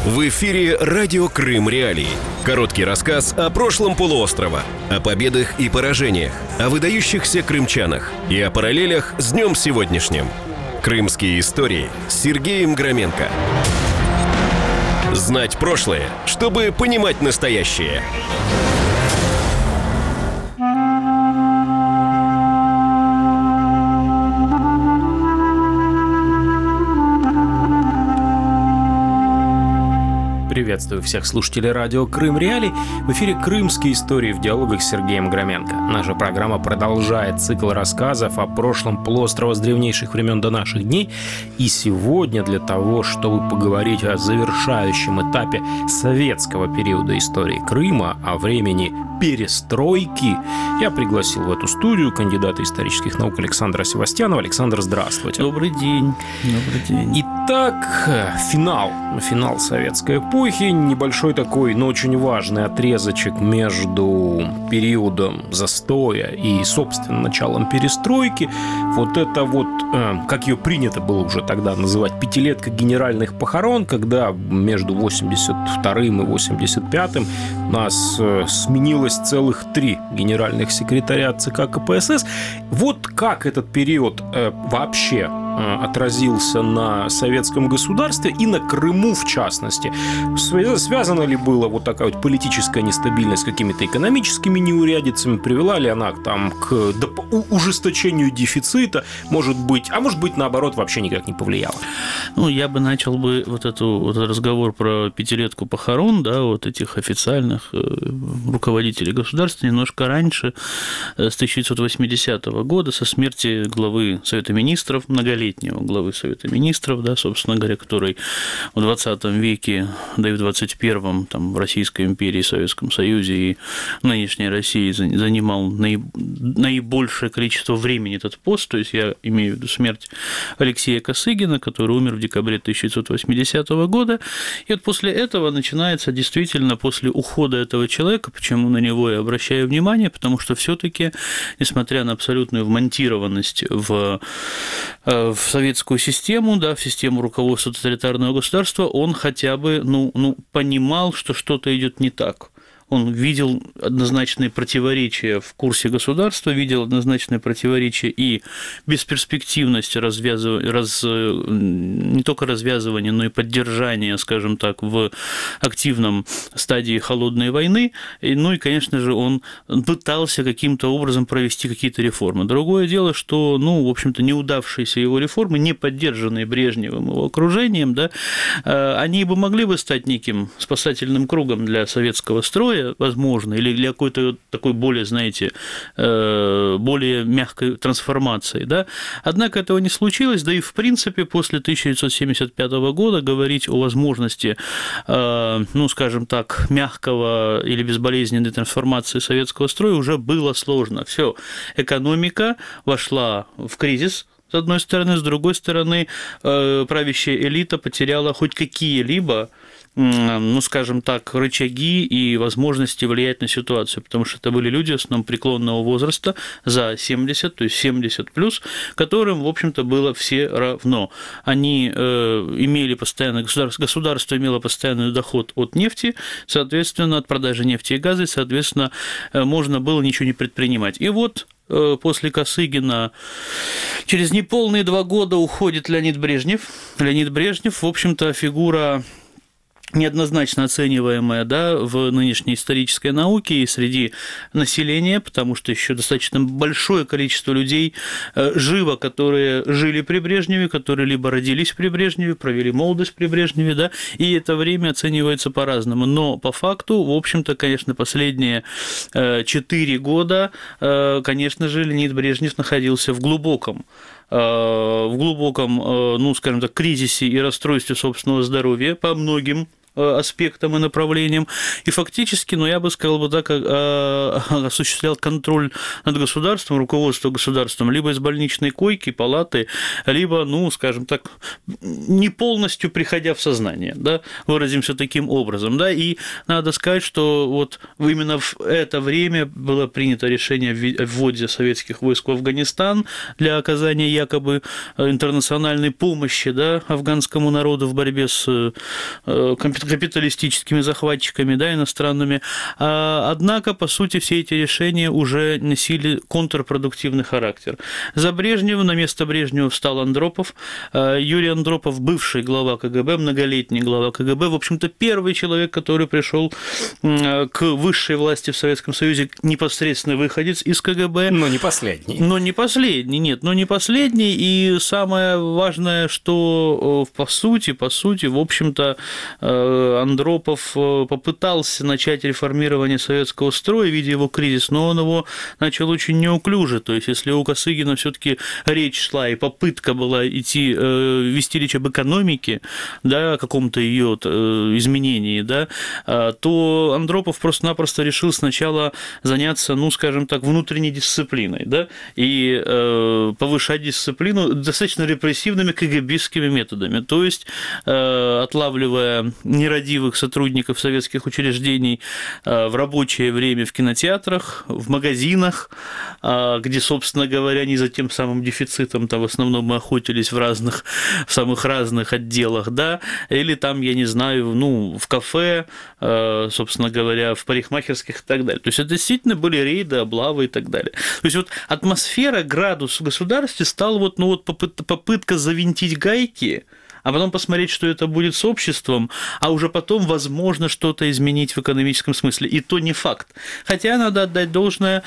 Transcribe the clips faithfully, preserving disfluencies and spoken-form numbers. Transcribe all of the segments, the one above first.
В эфире радио Крым Реалии. Короткий рассказ о прошлом полуострова, о победах и поражениях, о выдающихся крымчанах и о параллелях с днем сегодняшним. Крымские истории с Сергеем Громенко. Знать прошлое, чтобы понимать настоящее. Приветствую всех слушателей радио Крым Реалии. В эфире «Крымские истории» в диалогах с Сергеем Громенко. Наша программа продолжает цикл рассказов о прошлом полуострова с древнейших времен до наших дней. И сегодня для того, чтобы поговорить о завершающем этапе советского периода истории Крыма, о времени перестройки, я пригласил в эту студию кандидата исторических наук Александра Севастьянова. Александр, здравствуйте. Добрый день. Добрый день. Итак, финал. Финал советской эпохи. Небольшой такой, но очень важный отрезочек между периодом застоя и, собственно, началом перестройки. Вот это вот, как ее принято было уже тогда называть, пятилетка генеральных похорон, когда между восемьдесят вторым и восемьдесят пятым у нас сменилось целых три генеральных секретаря ЦК КПСС. Вот как этот период вообще отразился на советском государстве и на Крыму в частности. Связана ли была вот такая вот политическая нестабильность с какими-то экономическими неурядицами? Привела ли она там к ужесточению дефицита? Может быть, а может быть, наоборот, вообще никак не повлияла? Ну, я бы начал бы вот, эту, вот этот разговор про пятилетку похорон, да, вот этих официальных руководителей государства немножко раньше, с тысяча девятьсот восьмидесятого года, со смерти главы Совета Министров, многолетнего главы Совета Министров, да, собственно говоря, который в двадцатом веке, да и в двадцать первом там, в Российской империи, Советском Союзе и в нынешней России занимал наибольшее количество времени этот пост, то есть я имею в виду смерть Алексея Косыгина, который умер в декабре тысяча девятьсот восьмидесятого года, и вот после этого начинается действительно, после ухода этого человека, почему на него я обращаю внимание, потому что все-таки, несмотря на абсолютную вмонтированность в в советскую систему, да, в систему руководства тоталитарного государства, он хотя бы ну, ну, понимал, что что-то идет не так. Он видел однозначные противоречия в курсе государства, видел однозначные противоречия и бесперспективность развязывания, раз, не только развязывания, но и поддержания, скажем так, в активном стадии холодной войны. Ну и, конечно же, он пытался каким-то образом провести какие-то реформы. Другое дело, что, ну, в общем-то, неудавшиеся его реформы, не поддержанные Брежневым его окружением, да, они бы могли бы стать неким спасательным кругом для советского строя, возможно, или для какой-то такой более, знаете, более мягкой трансформации, да. Однако этого не случилось, да и, в принципе, после тысяча девятьсот семьдесят пятого года говорить о возможности, ну, скажем так, мягкого или безболезненной трансформации советского строя уже было сложно. Все, экономика вошла в кризис, с одной стороны, с другой стороны, правящая элита потеряла хоть какие-либо, ну, скажем так, рычаги и возможности влиять на ситуацию, потому что это были люди в основном преклонного возраста за семьдесят, то есть семьдесят плюс, которым, в общем-то, было все равно. Они имели постоянно, государство, государство имело постоянный доход от нефти, соответственно, от продажи нефти и газа, и, соответственно, можно было ничего не предпринимать. И вот после Косыгина через неполные два года уходит Леонид Брежнев. Леонид Брежнев, в общем-то, фигура неоднозначно оцениваемая, да, в нынешней исторической науке и среди населения, потому что еще достаточно большое количество людей живо, которые жили при Брежневе, которые либо родились при Брежневе, провели молодость при Брежневе, да, и это время оценивается по-разному. Но по факту, в общем-то, конечно, последние четыре года, конечно же, Леонид Брежнев находился в глубоком в глубоком, ну, скажем так, кризисе и расстройстве собственного здоровья по многим аспектам и направлениям, и фактически, ну, я бы сказал бы так, осуществлял контроль над государством, руководство государством либо из больничной койки, палаты, либо, ну, скажем так, не полностью приходя в сознание, да, выразимся таким образом, да, и надо сказать, что вот именно в это время было принято решение о вводе советских войск в Афганистан для оказания якобы интернациональной помощи, да, афганскому народу в борьбе с капиталистическими захватчиками, да, иностранными. Однако, по сути, все эти решения уже носили контрпродуктивный характер. За Брежнева, на место Брежнева встал Андропов. Юрий Андропов, бывший глава КГБ, многолетний глава КГБ, в общем-то, первый человек, который пришел к высшей власти в Советском Союзе, непосредственно выходец из КГБ. Но не последний. Но не последний, нет, но не последний. И самое важное, что по сути, по сути, в общем-то, Андропов попытался начать реформирование советского строя, видя его кризис, но он его начал очень неуклюже. То есть, если у Косыгина все-таки речь шла и попытка была идти, вести речь об экономике, да, о каком-то ее изменении, да, то Андропов просто-напросто решил сначала заняться, ну, скажем так, внутренней дисциплиной, да, и повышать дисциплину достаточно репрессивными КГБистскими методами, то есть отлавливая нерадивых сотрудников советских учреждений в рабочее время в кинотеатрах, в магазинах, где, собственно говоря, не за тем самым дефицитом-то в основном мы охотились в разных, в самых разных отделах, да, или там, я не знаю, ну, в кафе, собственно говоря, в парикмахерских и так далее. То есть это действительно были рейды, облавы и так далее. То есть вот атмосфера, градус в государстве стал вот, ну, вот попытка завинтить гайки, а потом посмотреть, что это будет с обществом, а уже потом, возможно, что-то изменить в экономическом смысле. И то не факт. Хотя, надо отдать должное,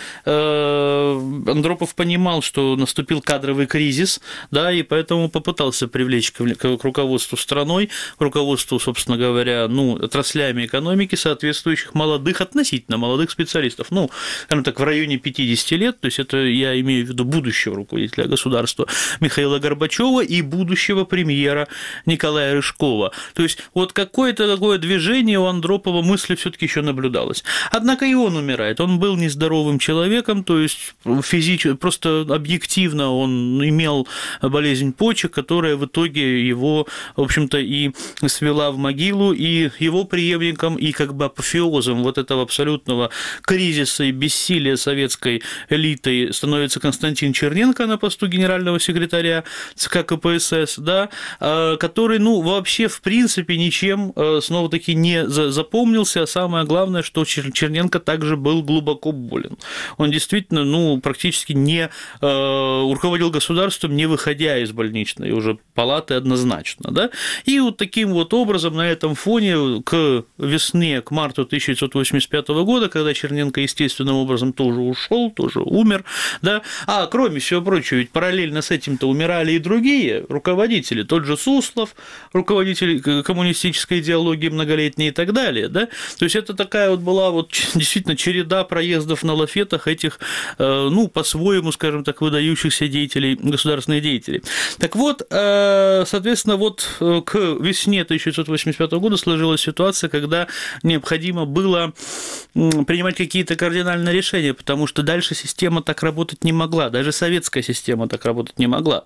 Андропов понимал, что наступил кадровый кризис, да, и поэтому попытался привлечь к руководству страной, к руководству, собственно говоря, ну, отраслями экономики соответствующих молодых, относительно молодых специалистов. Ну, скажем так, в районе пятидесяти лет, то есть это я имею в виду будущего руководителя государства Михаила Горбачева и будущего премьера Николая Рыжкова. То есть вот какое-то такое движение у Андропова мысли все-таки еще наблюдалось. Однако и он умирает. Он был нездоровым человеком, то есть физически, просто объективно он имел болезнь почек, которая в итоге его, в общем-то, и свела в могилу, и его преемником, и как бы апофеозом вот этого абсолютного кризиса и бессилия советской элиты становится Константин Черненко на посту генерального секретаря ЦК КПСС, да, который, ну, вообще, в принципе, ничем, снова-таки, не запомнился, а самое главное, что Черненко также был глубоко болен. Он действительно, ну, практически не руководил государством, не выходя из больничной уже палаты однозначно, да, и вот таким вот образом на этом фоне к весне, к марту тысяча девятьсот восемьдесят пятого года, когда Черненко естественным образом тоже ушел, тоже умер, да, а кроме всего прочего, ведь параллельно с этим-то умирали и другие руководители, тот же Суслов, руководитель коммунистической идеологии многолетней и так далее, да, то есть это такая вот была вот действительно череда проездов на лафетах этих, ну, по-своему, скажем так, выдающихся деятелей, государственных деятелей. Так вот, соответственно, вот к весне тысяча девятьсот восемьдесят пятого года сложилась ситуация, когда необходимо было принимать какие-то кардинальные решения, потому что дальше система так работать не могла, даже советская система так работать не могла.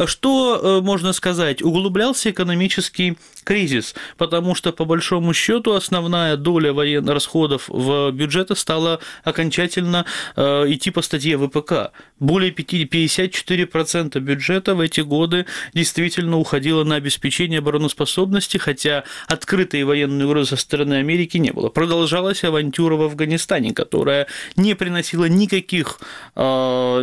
Что можно сказать? Углублялся экономический кризис, потому что, по большому счету, основная доля военных расходов в бюджете стала окончательно идти по статье ВПК. Более пятьдесят четыре процента бюджета в эти годы действительно уходило на обеспечение обороноспособности, хотя открытой военной угрозы со стороны Америки не было. Продолжалась авантюра в Афганистане, которая не приносила никаких э,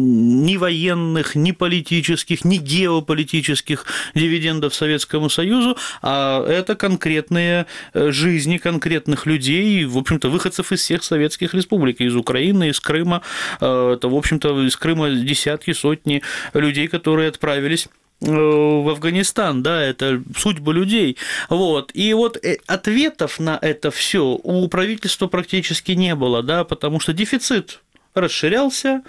ни военных, ни политических, ни геополитических дивидендов Советскому Союзу, а это конкретные жизни конкретных людей, в общем-то, выходцев из всех советских республик, из Украины, из Крыма, это, в общем-то, из Крыма десятки, сотни людей, которые отправились в Афганистан, да, это судьбы людей, вот, и вот ответов на это все у правительства практически не было, да, потому что дефицит расширялся.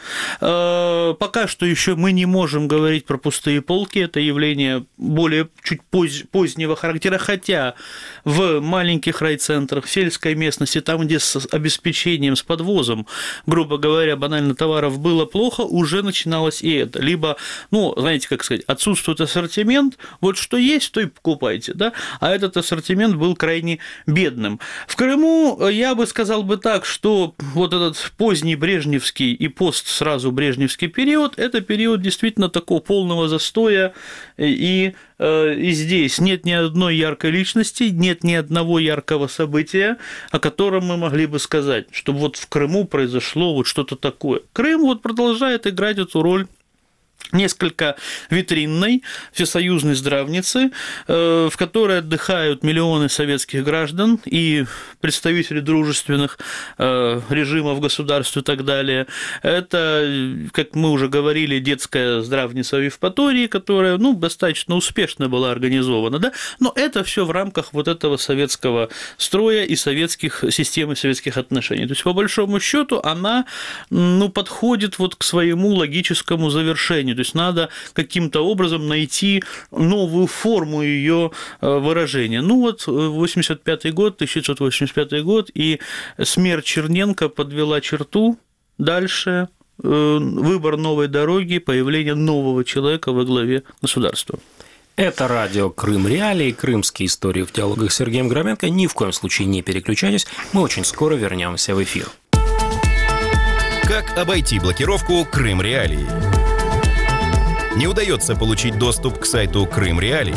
Пока что еще мы не можем говорить про пустые полки, это явление более чуть позднего характера, хотя в маленьких райцентрах, в сельской местности, там, где с обеспечением, с подвозом, грубо говоря, банально товаров было плохо, уже начиналось и это. Либо, ну, знаете, как сказать, отсутствует ассортимент, вот что есть, то и покупайте, да, а этот ассортимент был крайне бедным. В Крыму я бы сказал бы так, что вот этот поздний Брежнев брежневский и пост сразу брежневский период – это период действительно такого полного застоя, и, и здесь нет ни одной яркой личности, нет ни одного яркого события, о котором мы могли бы сказать, что вот в Крыму произошло вот что-то такое. Крым вот продолжает играть эту роль несколько витринной всесоюзной здравницы, в которой отдыхают миллионы советских граждан и представители дружественных режимов государств и так далее. Это, как мы уже говорили, детская здравница в Евпатории, которая, ну, достаточно успешно была организована, да? Но это все в рамках вот этого советского строя и советских систем и советских отношений. То есть, по большому счету, она, ну, подходит вот к своему логическому завершению. То есть надо каким-то образом найти новую форму ее выражения. Ну вот восемьдесят пятый год, тысяча девятьсот восемьдесят пятый год, и смерть Черненко подвела черту. Дальше выбор новой дороги, появление нового человека во главе государства. Это радио «Крым Реалии», крымские истории в диалогах с Сергеем Громенко. Ни в коем случае не переключайтесь, мы очень скоро вернемся в эфир. Как обойти блокировку «Крым Реалии»? Не удается получить доступ к сайту «Крым Реалии»?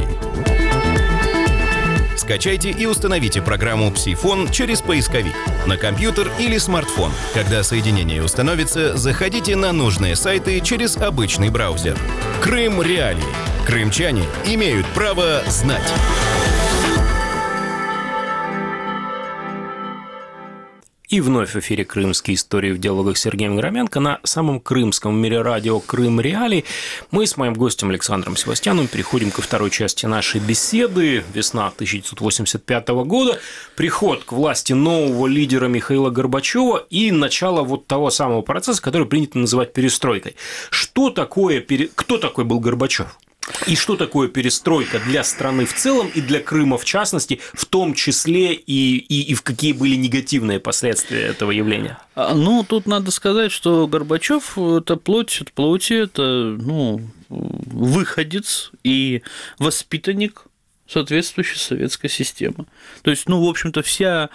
Скачайте и установите программу «Псифон» через поисковик на компьютер или смартфон. Когда соединение установится, заходите на нужные сайты через обычный браузер. «Крым Реалии». Крымчане имеют право знать. И вновь в эфире «Крымские истории в диалогах с Сергеем Громенко» на самом крымском в мире радио «Крым Реалии». Мы с моим гостем Александром Севастьяновым переходим ко второй части нашей беседы. Весна тысяча девятьсот восемьдесят пятого года, приход к власти нового лидера Михаила Горбачева и начало вот того самого процесса, который принято называть перестройкой. Что такое, пере... Кто такой был Горбачев? И что такое перестройка для страны в целом и для Крыма в частности, в том числе и, и, и в какие были негативные последствия этого явления? Ну, тут надо сказать, что Горбачев – это плоть от плоти, это, ну, выходец и воспитанник соответствующей советской системы. То есть, ну, в общем-то, вся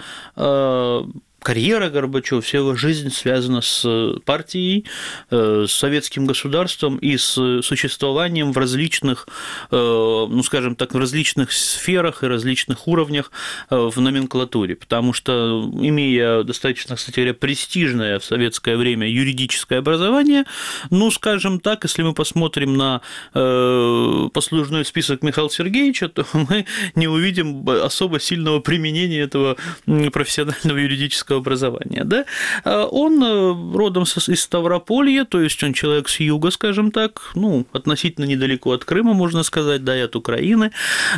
карьера Горбачева, вся его жизнь связана с партией, с советским государством и с существованием в различных, ну, скажем так, в различных сферах и различных уровнях в номенклатуре, потому что, имея достаточно, кстати говоря, престижное в советское время юридическое образование, ну, скажем так, если мы посмотрим на послужной список Михаила Сергеевича, то мы не увидим особо сильного применения этого профессионального юридического образования, да? Он родом из Ставрополья, то есть он человек с юга, скажем так, ну, относительно недалеко от Крыма, можно сказать, да, и от Украины.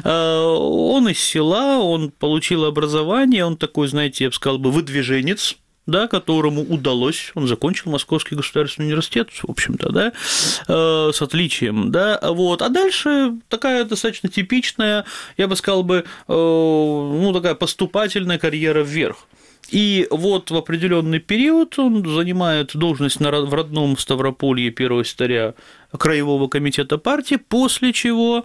Он из села, он получил образование, он такой, знаете, я бы сказал, бы, выдвиженец, да, которому удалось, он закончил Московский государственный университет, в общем-то, да, с отличием, да, вот, а дальше такая достаточно типичная, я бы сказал бы, ну, такая поступательная карьера вверх. И вот в определенный период он занимает должность в родном Ставрополье первого секретаря Краевого комитета партии, после чего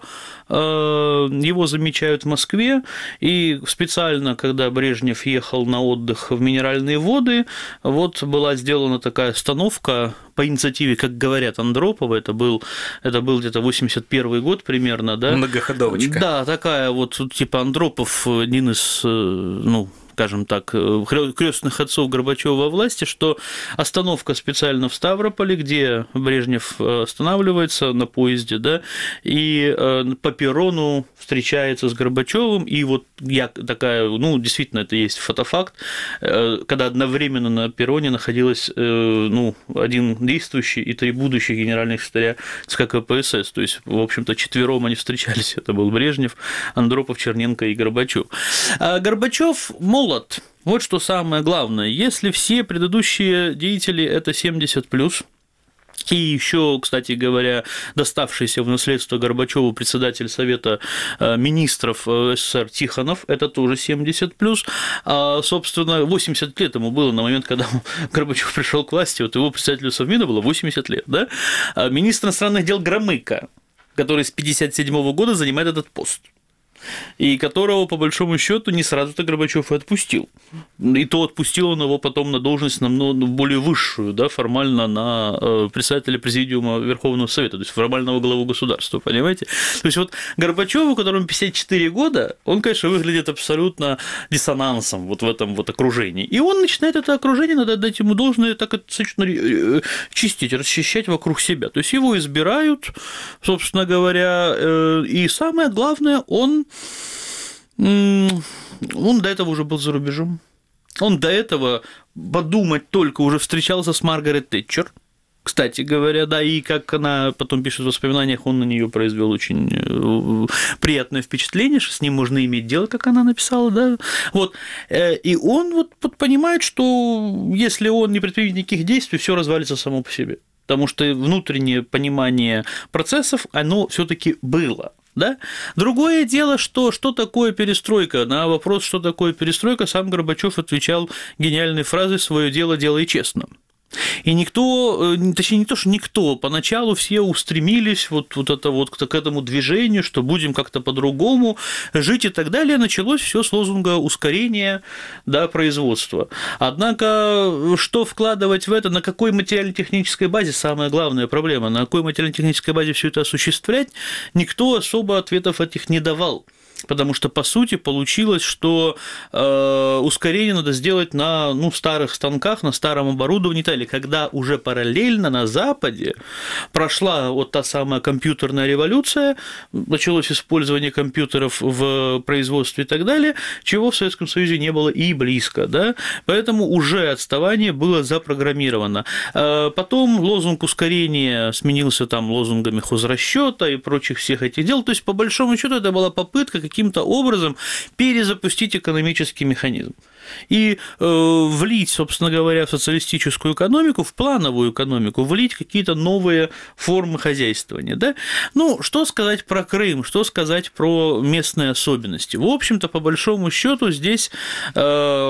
его замечают в Москве, и специально, когда Брежнев ехал на отдых в Минеральные воды, вот была сделана такая остановка по инициативе, как говорят, Андропова, это был, это был где-то восемьдесят первый год примерно, да? Многоходовочка. Да, такая вот, типа Андропов, один из, ну, скажем так, крестных отцов Горбачева во власти, что остановка специально в Ставрополе, где Брежнев останавливается на поезде, да, и по перрону встречается с Горбачевым, и вот я такая, ну, действительно, это есть фотофакт, когда одновременно на перроне находилось, ну, один действующий и три будущих генеральных секретаря ЦК КПСС, то есть, в общем-то, четвером они встречались, это был Брежнев, Андропов, Черненко и Горбачев. А Горбачев молод. Вот что самое главное. Если все предыдущие деятели – это семьдесят плюс, и еще, кстати говоря, доставшийся в наследство Горбачеву председатель Совета министров СССР Тихонов, это тоже семьдесят плюс, а, собственно, восемьдесят лет ему было на момент, когда Горбачев пришел к власти, вот его председателю Совмина было восемьдесят лет, да? А министр иностранных дел Громыко, который с пятьдесят седьмого года занимает этот пост. и которого, по большому счету, не сразу-то Горбачев и отпустил. И то отпустил он его потом на должность намного более высшую, да, формально на председателя Президиума Верховного Совета, то есть формального главу государства, понимаете? То есть вот Горбачеву, которому пятьдесят четыре года, он, конечно, выглядит абсолютно диссонансом вот в этом вот окружении. И он начинает это окружение, надо отдать ему должное, так достаточно чистить, расчищать вокруг себя. То есть его избирают, собственно говоря, и самое главное, он Он до этого уже был за рубежом. Он до этого, подумать только, уже встречался с Маргарет Тэтчер. Кстати говоря, да, и как она потом пишет в воспоминаниях, он на нее произвел очень приятное впечатление, что с ним можно иметь дело, как она написала, да. Вот. И он вот понимает, что если он не предпримет никаких действий, все развалится само по себе. Потому что внутреннее понимание процессов, оно все-таки было. Да? Другое дело, что, что такое перестройка. На вопрос, что такое перестройка, сам Горбачев отвечал гениальной фразой «своё дело делай честно». И никто, точнее, не то, что никто, поначалу все устремились вот, вот, это вот к этому движению, что будем как-то по-другому жить и так далее. Началось все с лозунга ускорения, да, производства. Однако, что вкладывать в это, на какой материально-технической базе, самая главная проблема, на какой материально-технической базе все это осуществлять, никто особо ответов этих не давал. Потому что, по сути, получилось, что э, ускорение надо сделать на ну, старых станках, на старом оборудовании, или когда уже параллельно на Западе прошла вот та самая компьютерная революция, началось использование компьютеров в производстве и так далее, чего в Советском Союзе не было и близко. Да? Поэтому уже отставание было запрограммировано. Потом лозунг ускорения сменился там лозунгами хозрасчета и прочих всех этих дел. То есть, по большому счету, это была попытка каким-то образом перезапустить экономический механизм и э, влить, собственно говоря, в социалистическую экономику, в плановую экономику, влить какие-то новые формы хозяйствования. Да? Ну, что сказать про Крым, что сказать про местные особенности? В общем-то, по большому счету, здесь, э,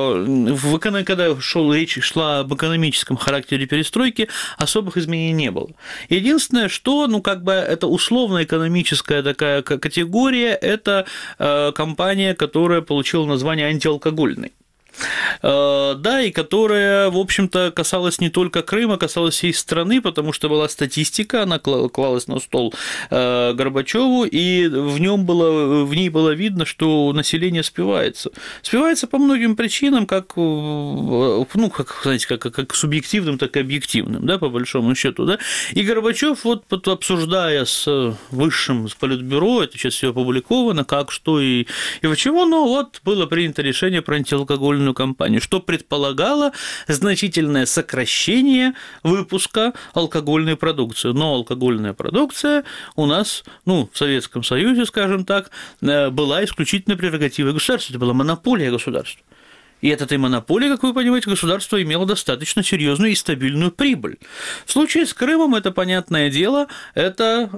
в, когда шел, речь шла об экономическом характере перестройки, особых изменений не было. Единственное, что, ну, как бы это условно-экономическая такая категория, это э, компания, которая получила название антиалкогольной. Да, и которая, в общем-то, касалась не только Крыма, касалась всей страны, потому что была статистика, она клалась на стол Горбачеву, и в, нем было, в ней было видно, что население спивается. Спивается по многим причинам, как, ну, как, знаете, как, как субъективным, так и объективным, да, по большому счету. Да? И Горбачев, вот, обсуждая с высшим, с Политбюро, это сейчас все опубликовано, как, что и, и почему, но вот было принято решение про антиалкогольную кампанию, что предполагало значительное сокращение выпуска алкогольной продукции. Но алкогольная продукция у нас, ну, в Советском Союзе, скажем так, была исключительно прерогативой государства, это была монополия государства. И от этой монополии, как вы понимаете, государство имело достаточно серьезную и стабильную прибыль. В случае с Крымом это, понятное дело, это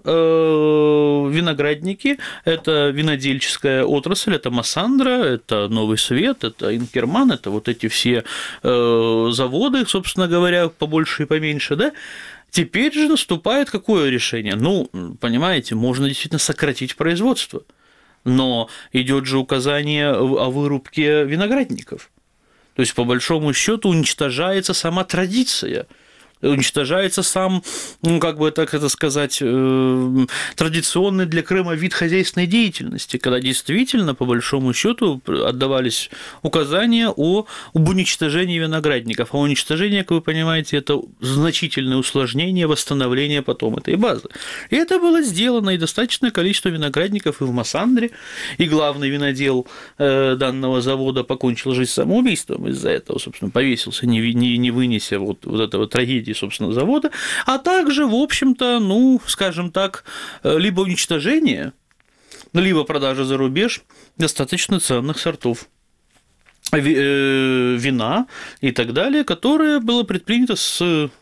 э, виноградники, это винодельческая отрасль, это Массандра, это Новый Свет, это Инкерман, это вот эти все э, заводы, собственно говоря, побольше и поменьше, да? Теперь же наступает какое решение? Ну, понимаете, можно действительно сократить производство. Но идет же указание о вырубке виноградников. То есть, по большому счету, уничтожается сама традиция, уничтожается сам, ну, как бы так это сказать, традиционный для Крыма вид хозяйственной деятельности, когда действительно, по большому счету, отдавались указания о, об уничтожении виноградников. А уничтожение, как вы понимаете, это значительное усложнение восстановления потом этой базы. И это было сделано, и достаточное количество виноградников и в Массандре, и главный винодел данного завода покончил жизнь самоубийством из-за этого, собственно, повесился, не, не, не вынеся вот, вот этого трагедии, собственно, завода, а также, в общем-то, ну, скажем так, либо уничтожение, либо продажа за рубеж достаточно ценных сортов вина и так далее, которое было предпринято с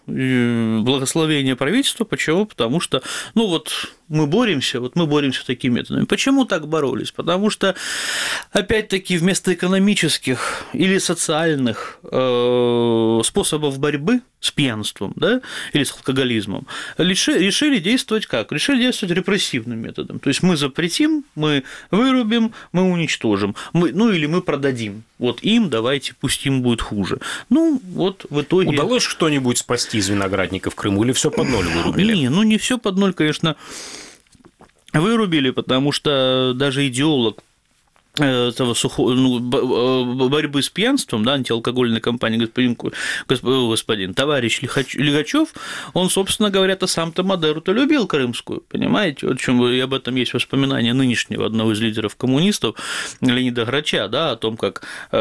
благословение правительства. Почему? Потому что, ну вот, мы боремся, вот мы боремся такими методами. Почему так боролись? Потому что, опять-таки, вместо экономических или социальных э, способов борьбы с пьянством, да, или с алкоголизмом, решили действовать как? Решили действовать репрессивным методом. То есть мы запретим, мы вырубим, мы уничтожим, мы, ну или мы продадим. Вот им давайте, пусть им будет хуже. Ну, вот в итоге... Удалось что-нибудь спасти из виноградников в Крыму или все под ноль вырубили? Не, ну не все под ноль, конечно, вырубили, потому что даже идеолог этого сухого, ну, борьбы с пьянством, да, антиалкогольной кампании, господин, господин товарищ Лихачев, он, собственно говоря-то сам-то Мадеру-то любил крымскую, понимаете, вот чем и об этом есть воспоминания нынешнего одного из лидеров коммунистов Леонида Грача, да, о том, как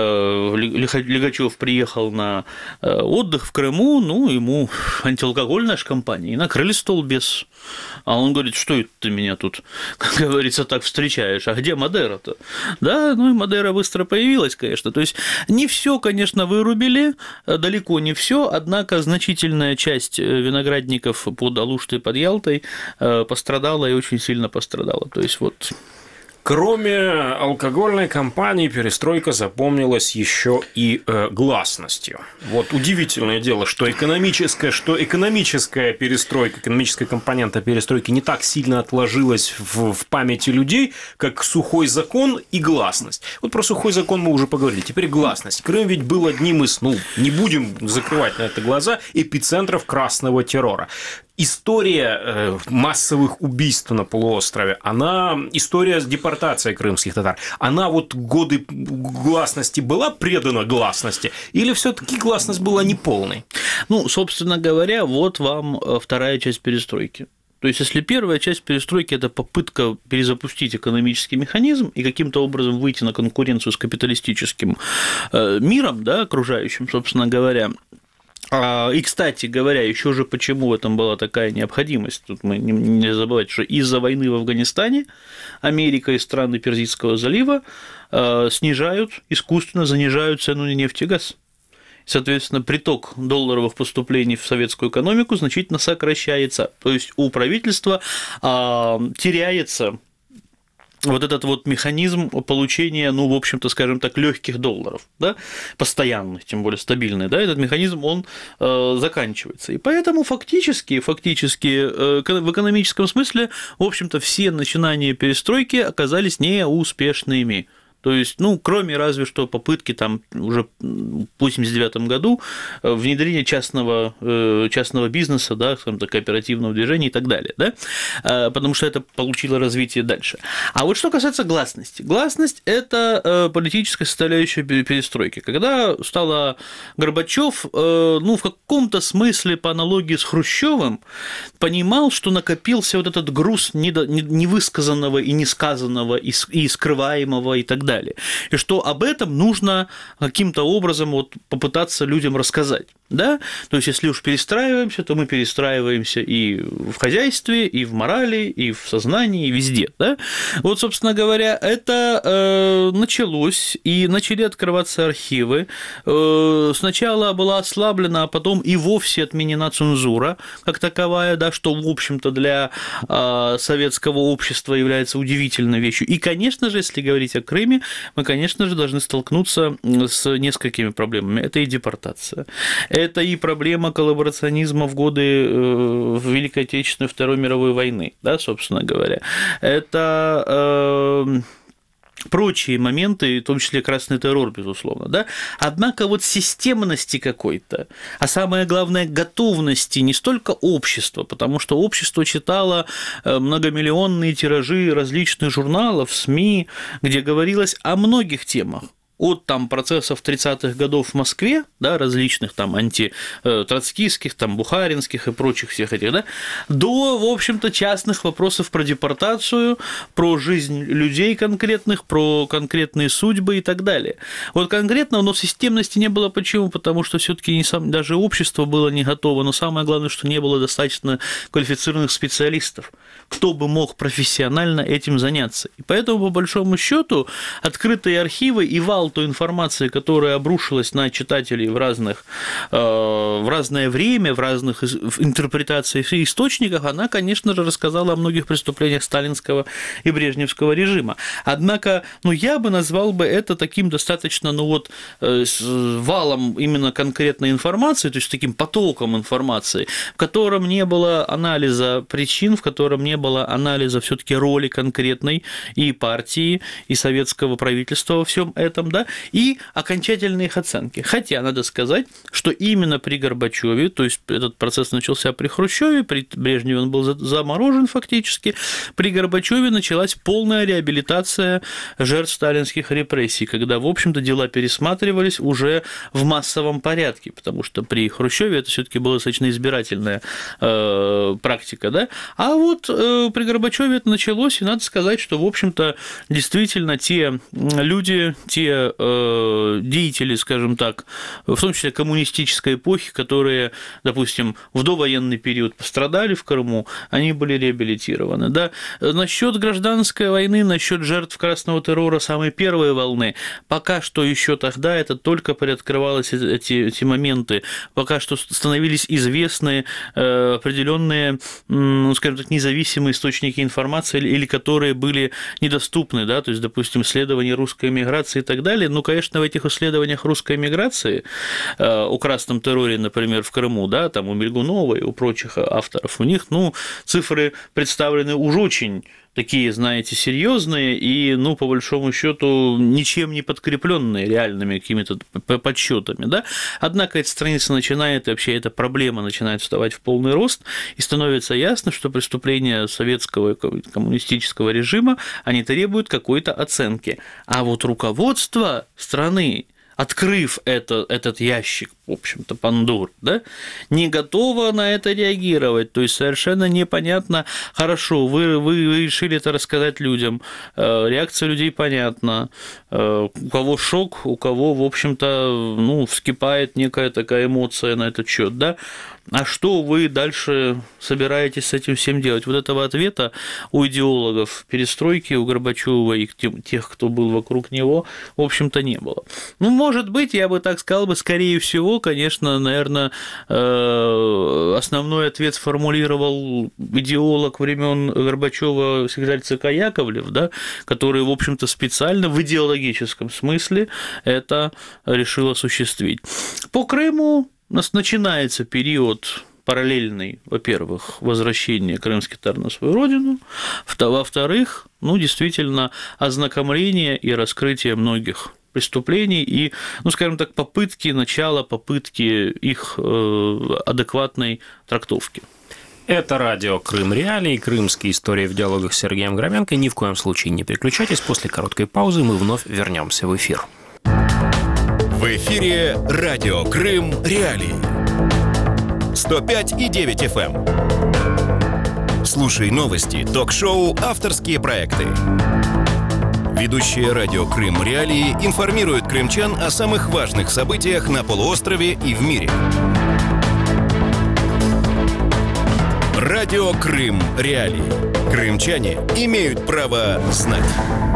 Лихачев приехал на отдых в Крыму, ну, ему антиалкогольная же компания, и накрыли стол без, а он говорит, что это ты меня тут, как говорится, так встречаешь, а где Мадера-то? Да, ну и Мадера быстро появилась, конечно. То есть не все, конечно, вырубили, далеко не все, однако значительная часть виноградников под Алуштой и под Ялтой пострадала и очень сильно пострадала. То есть вот. Кроме алкогольной кампании, перестройка запомнилась еще и э, гласностью. Вот удивительное дело, что экономическая, что экономическая перестройка, экономическая компонента перестройки не так сильно отложилась в, в памяти людей, как сухой закон и гласность. Вот про сухой закон мы уже поговорили. Теперь гласность. Крым ведь был одним из, ну, не будем закрывать на это глаза, эпицентров красного террора. История массовых убийств на полуострове, она, история с депортацией крымских татар, она вот годы гласности была предана гласности или все-таки гласность была неполной? Ну, собственно говоря, вот вам вторая часть перестройки. То есть, если первая часть перестройки – это попытка перезапустить экономический механизм и каким-то образом выйти на конкуренцию с капиталистическим миром, да, окружающим, собственно говоря. И, кстати говоря, еще же почему в этом была такая необходимость, тут мы не забывать, что из-за войны в Афганистане Америка и страны Персидского залива снижают, искусственно занижают цену на нефть и газ. Соответственно, приток долларовых поступлений в советскую экономику значительно сокращается, то есть у правительства теряется вот этот вот механизм получения, ну, в общем-то, скажем так, легких долларов, да, постоянных, тем более стабильных, да, этот механизм, он э, заканчивается. И поэтому фактически, фактически э, в экономическом смысле, в общем-то, все начинания перестройки оказались неуспешными. То есть, ну, кроме разве что попытки там уже в восемьдесят девятом году внедрения частного, частного бизнеса, да, скажем так, кооперативного движения и так далее, да, потому что это получило развитие дальше. А вот что касается гласности. Гласность – это политическая составляющая перестройки. Когда стало Горбачев, ну, в каком-то смысле, по аналогии с Хрущевым, понимал, что накопился вот этот груз невысказанного и несказанного, и скрываемого и так далее. И что об этом нужно каким-то образом вот попытаться людям рассказать. Да? То есть, если уж перестраиваемся, то мы перестраиваемся и в хозяйстве, и в морали, и в сознании, и везде. Да? Вот, собственно говоря, это э, началось, и начали открываться архивы. Э, сначала была ослаблена, а потом и вовсе отменена цензура как таковая, да, что, в общем-то, для э, советского общества является удивительной вещью. И, конечно же, если говорить о Крыме, мы, конечно же, должны столкнуться с несколькими проблемами. Это и депортация, это и проблема коллаборационизма в годы Великой Отечественной, Второй мировой войны, да, собственно говоря. Это э, прочие моменты, в том числе красный террор, безусловно, да. Однако вот системности какой-то, а самое главное готовности не столько общества, потому что общество читало многомиллионные тиражи различных журналов, СМИ, где говорилось о многих темах. От там процессов тридцатых годов в Москве, да, различных там антитроцкистских, там бухаринских и прочих всех этих, да, до, в общем-то, частных вопросов про депортацию, про жизнь людей конкретных, про конкретные судьбы и так далее. Вот конкретно, но системности не было. Почему? Потому что все-таки не сам, даже общество было не готово, но самое главное, что не было достаточно квалифицированных специалистов, кто бы мог профессионально этим заняться. И поэтому, по большому счету, открытые архивы и вал навал той информации, которая обрушилась на читателей в разных, в разное время, в разных интерпретациях и источниках, она, конечно же, рассказала о многих преступлениях сталинского и брежневского режима. Однако, ну, я бы назвал бы это таким достаточно, ну, вот, валом именно конкретной информации, то есть таким потоком информации, в котором не было анализа причин, в котором не было анализа все-таки роли конкретной и партии, и советского правительства во всем этом, да, и окончательные их оценки. Хотя, надо сказать, что именно при Горбачеве, то есть этот процесс начался при Хрущеве, при Брежневе он был заморожен фактически, при Горбачеве началась полная реабилитация жертв сталинских репрессий, когда, в общем-то, дела пересматривались уже в массовом порядке, потому что при Хрущеве это все-таки была достаточно избирательная э, практика, да, а вот э, при Горбачеве это началось, и надо сказать, что, в общем-то, действительно те люди, те э, деятели, скажем так, в том числе коммунистической эпохи, которые, допустим, в довоенный период пострадали в Крыму, они были реабилитированы, да. Насчет гражданской войны, насчет жертв красного террора самой первой волны, пока что еще тогда это только приоткрывалось эти, эти моменты, пока что становились известны э, определенные, ну, скажем так, независимые источники информации или которые были недоступны, да, то есть, допустим, исследования русской эмиграции и так далее. Ну, конечно, в этих исследованиях русской эмиграции, э, о красном терроре, например, в Крыму, да, там у Мельгунова и у прочих авторов, у них, ну, цифры представлены уж очень такие, знаете, серьезные и, ну, по большому счету, ничем не подкрепленные реальными какими-то подсчетами, да. Однако эта страница начинает, и вообще эта проблема начинает вставать в полный рост, и становится ясно, что преступления советского коммунистического режима, они требуют какой-то оценки. А вот руководство страны, открыв это, этот ящик, в общем-то, Пандоры, да, не готова на это реагировать, то есть совершенно непонятно, хорошо, вы, вы, вы решили это рассказать людям, реакция людей понятна, у кого шок, у кого, в общем-то, ну, вскипает некая такая эмоция на этот счет, да, а что вы дальше собираетесь с этим всем делать? Вот этого ответа у идеологов перестройки, у Горбачёва и тех, кто был вокруг него, в общем-то, не было. Ну, может быть, я бы так сказал бы, скорее всего, конечно, наверное, основной ответ сформулировал идеолог времен Горбачёва, секретарь ЦК Яковлев, да, который, в общем-то, специально в идеологическом смысле это решил осуществить. По Крыму у нас начинается период параллельный, во-первых, возвращение крымских татар на свою родину, во-вторых, ну, действительно, ознакомление и раскрытие многих преступлений и, ну, скажем так, попытки, начала попытки их адекватной трактовки. Это радио «Крым Реалии», крымские истории в диалогах с Сергеем Громенко. Ни в коем случае не переключайтесь, после короткой паузы мы вновь вернемся в эфир. В эфире радио «Крым Реалии». сто пять и девять эф эм. Слушай новости, ток-шоу, авторские проекты. Ведущие радио «Крым Реалии» информируют крымчан о самых важных событиях на полуострове и в мире. Радио «Крым Реалии». Крымчане имеют право знать.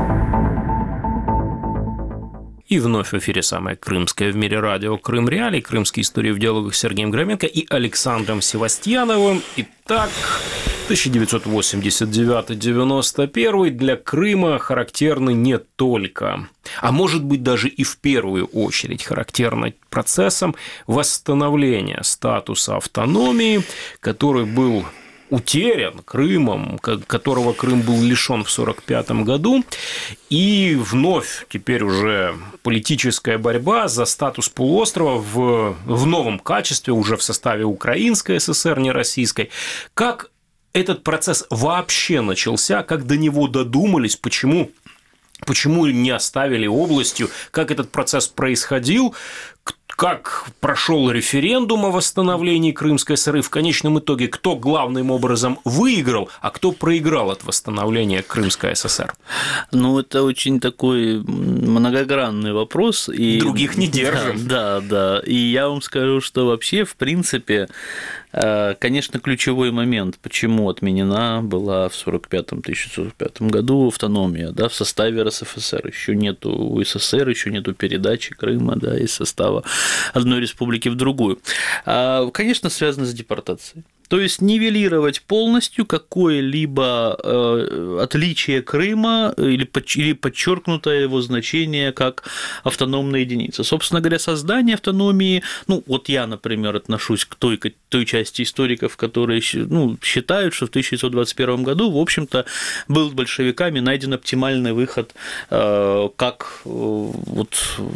И вновь в эфире самое крымское в мире радио «Крым Реалии», крымские истории в диалогах с Сергеем Громенко и Александром Севастьяновым. Итак, тысяча девятьсот восемьдесят девятый — девяносто первый для Крыма характерны не только, а может быть даже и в первую очередь характерны процессом восстановления статуса автономии, который был утерян Крымом, которого Крым был лишен в сорок пятом году, и вновь теперь уже политическая борьба за статус полуострова в, в новом качестве, уже в составе Украинской ССР, не российской. Как этот процесс вообще начался, как до него додумались, почему, почему не оставили областью, как этот процесс происходил, как прошел референдум о восстановлении Крымской ССР, в конечном итоге кто главным образом выиграл, а кто проиграл от восстановления Крымской ССР? Ну, это очень такой многогранный вопрос. И... Других не держим. Да, да, да. И я вам скажу, что вообще, в принципе, конечно, ключевой момент, почему отменена была в сорок пятом, тысяча девятьсот сорок пятом году автономия, да, в составе РСФСР. Еще нету у СССР, еще нету передачи Крыма, да, из состава одной республики в другую. Конечно, связано с депортацией. То есть нивелировать полностью какое-либо э, отличие Крыма или, или подчеркнутое его значение как автономная единица. Собственно говоря, создание автономии, ну вот я, например, отношусь к той, к той части историков, которые ну, считают, что в тысяча девятьсот двадцать первом году, в общем-то, был большевиками найден оптимальный выход, э, как, э, вот,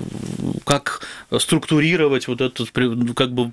как структурировать вот этот как бы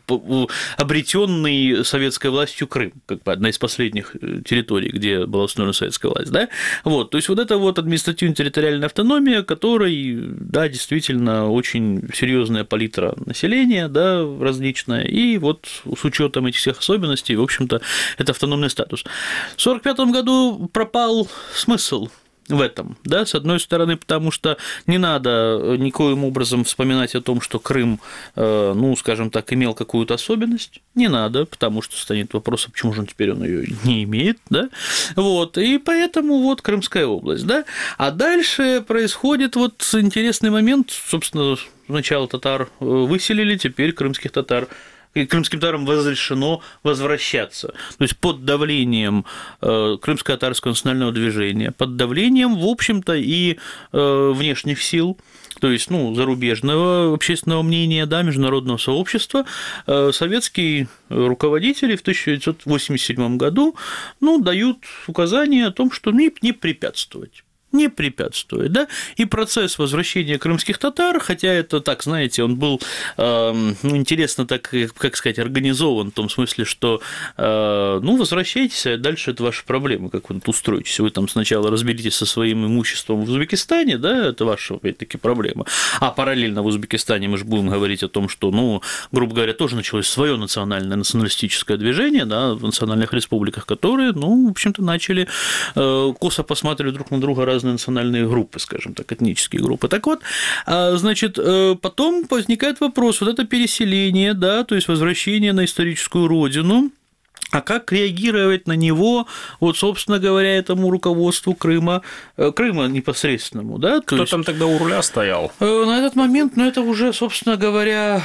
обретенный советской властью Крым, как бы одна из последних территорий, где была установлена советская власть, да, вот, то есть вот это вот административно-территориальная автономия, которой, да, действительно очень серьезная палитра населения, да, различная, и вот с учетом этих всех особенностей, в общем-то, это автономный статус. В сорок пятом году пропал смысл в этом, да, с одной стороны, потому что не надо никоим образом вспоминать о том, что Крым, ну, скажем так, имел какую-то особенность, не надо, потому что станет вопрос, а почему же он теперь он ее не имеет, да, вот, и поэтому вот Крымская область, да, а дальше происходит вот интересный момент, собственно, сначала татар выселили, теперь крымских татар крымским татарам разрешено возвращаться. То есть под давлением крымско-татарского национального движения, под давлением, в общем-то, и внешних сил, то есть, ну, зарубежного общественного мнения, да, международного сообщества, советские руководители в тысяча девятьсот восемьдесят седьмом году, ну, дают указание о том, что не, не препятствовать. не препятствует, да, и процесс возвращения крымских татар, хотя это, так, знаете, он был, э, ну, интересно так, как сказать, организован в том смысле, что, э, ну, возвращайтесь, а дальше это ваши проблемы, как вы тут устроитесь, вы там сначала разберитесь со своим имуществом в Узбекистане, да, это ваша, опять-таки, проблема, а параллельно в Узбекистане мы же будем говорить о том, что, ну, грубо говоря, тоже началось свое национальное, националистическое движение, да, в национальных республиках, которые, ну, в общем-то, начали э, косо посматривать друг на друга разные национальные группы, скажем так, этнические группы. Так вот, значит, потом возникает вопрос, вот это переселение, да, то есть возвращение на историческую родину, а как реагировать на него, вот, собственно говоря, этому руководству Крыма, Крыма непосредственному, да? Кто то есть, там тогда у руля стоял? На этот момент, ну, это уже, собственно говоря,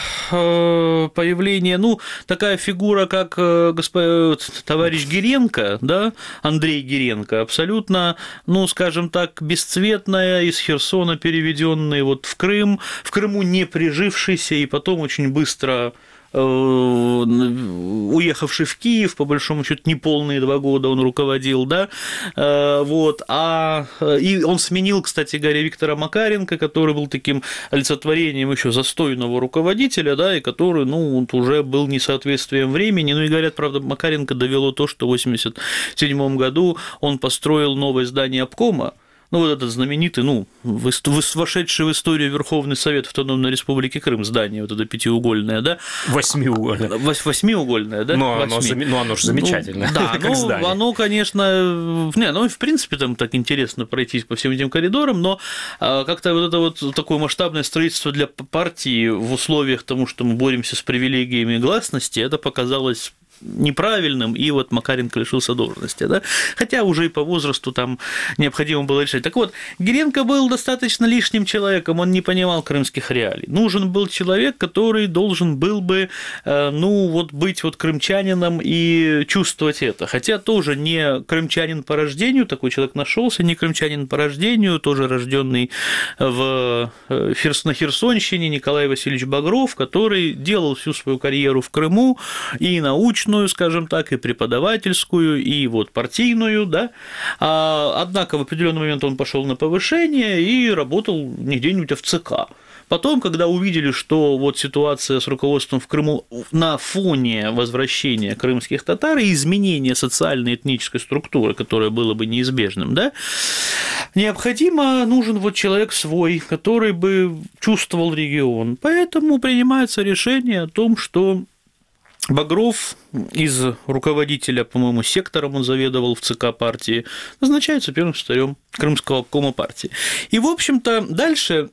появление, ну, такая фигура, как господин товарищ Гиренко, да, Андрей Гиренко, абсолютно, ну, скажем так, бесцветная, из Херсона переведенный вот в Крым, в Крыму не прижившийся и потом очень быстро уехавший в Киев, по большому счету, неполные два года он руководил, да, вот, а и он сменил, кстати говоря, Виктора Макаренко, который был таким олицетворением еще застойного руководителя, да, и который, ну, уже был несоответствием времени, ну и говорят, правда, Макаренко довело то, что в восемьдесят седьмом году он построил новое здание обкома, ну, вот этот знаменитый, ну, вошедший в историю Верховный Совет Автономной Республики Крым, здание вот это пятиугольное, да? Восьмиугольное. Восьмиугольное, да? Но оно, ну, оно же замечательное. Ну, да, как ну, здание. Оно, конечно, не, ну, в принципе, там так интересно пройтись по всем этим коридорам, но как-то вот это вот такое масштабное строительство для партии в условиях тому, что мы боремся с привилегиями гласности, это показалось неправильным, и вот Макаренко лишился должности, да, хотя уже и по возрасту там необходимо было решать. Так вот, Гиренко был достаточно лишним человеком, он не понимал крымских реалий. Нужен был человек, который должен был бы, ну, вот быть вот крымчанином и чувствовать это, хотя тоже не крымчанин по рождению, такой человек нашелся, не крымчанин по рождению, тоже рожденный в на Херсонщине, Николай Васильевич Багров, который делал всю свою карьеру в Крыму и научную, скажем так, и преподавательскую, и вот партийную, да, однако в определенный момент он пошел на повышение и работал не где-нибудь, а в ЦК. Потом, когда увидели, что вот ситуация с руководством в Крыму на фоне возвращения крымских татар и изменения социальной и этнической структуры, которое было бы неизбежным, да, необходимо, нужен вот человек свой, который бы чувствовал регион. Поэтому принимается решение о том, что Багров из руководителя, по-моему, сектором он заведовал в ЦК партии, назначается первым секретарем Крымского обкома партии. И, в общем-то, дальше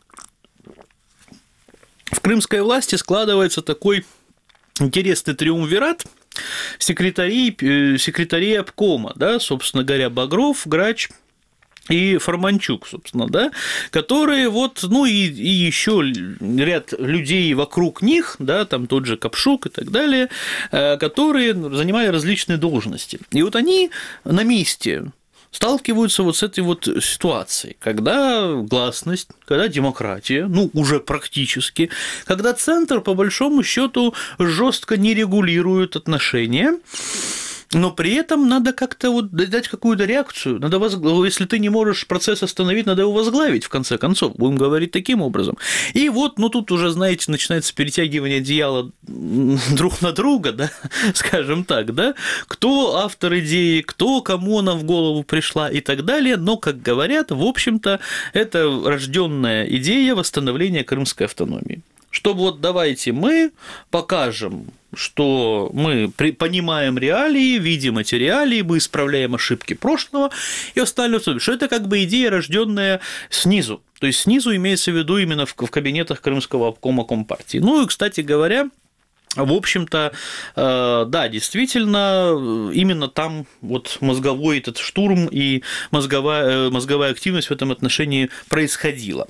в крымской власти складывается такой интересный триумвират секретарей, секретарей обкома, да, собственно говоря, Багров, Грач и Форманчук, собственно, да, которые вот, ну и, и еще ряд людей вокруг них, да, там тот же Капшук и так далее, которые занимали различные должности. И вот они на месте сталкиваются вот с этой вот ситуацией, когда гласность, когда демократия, ну, уже практически, когда центр, по большому счету, жестко не регулирует отношения, но при этом надо как-то вот дать какую-то реакцию, надо возглавить, если ты не можешь процесс остановить, надо его возглавить, в конце концов, будем говорить таким образом. И вот, ну, тут уже, знаете, начинается перетягивание одеяла друг на друга, да, скажем так, да, кто автор идеи, кто, кому она в голову пришла и так далее, но, как говорят, в общем-то, это рожденная идея восстановления крымской автономии. Что вот давайте мы покажем, что мы понимаем реалии, видим эти реалии, мы исправляем ошибки прошлого и остальное, что это как бы идея, рожденная снизу. То есть снизу имеется в виду именно в кабинетах Крымского обкома Компартии. Ну и, кстати говоря, в общем-то, да, действительно, именно там вот мозговой этот штурм и мозговая, мозговая активность в этом отношении происходила.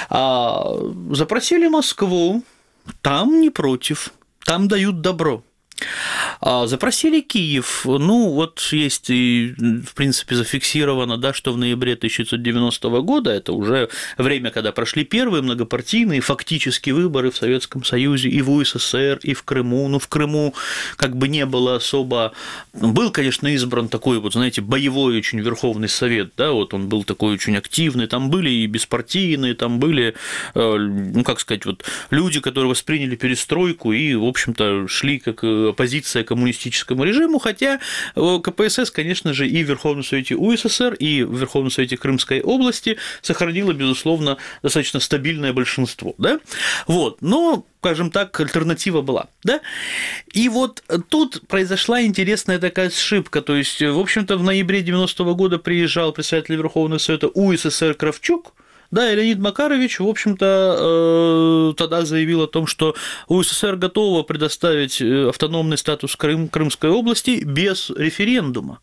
Запросили Москву, там не против, там дают добро. Запросили Киев, ну вот есть и, в принципе, зафиксировано, да, что в ноябре тысяча девятьсот девяностого года, это уже время, когда прошли первые многопартийные фактически выборы в Советском Союзе и в УССР, и в Крыму, ну в Крыму как бы не было особо, был, конечно, избран такой вот, знаете, боевой очень Верховный Совет, да, вот он был такой очень активный, там были и беспартийные, там были, ну как сказать, вот люди, которые восприняли перестройку и, в общем-то, шли как оппозиция коммунистическому режиму, хотя КПСС, конечно же, и в Верховном Совете УССР, и в Верховном Совете Крымской области сохранило, безусловно, достаточно стабильное большинство, да, вот, но, скажем так, альтернатива была, да, и вот тут произошла интересная такая ошибка, то есть, в общем-то, в ноябре девяностого года приезжал представитель Верховного Совета УССР Кравчук, да, и Леонид Макарович, в общем-то, тогда заявил о том, что УССР готова предоставить автономный статус Крым, Крымской области без референдума.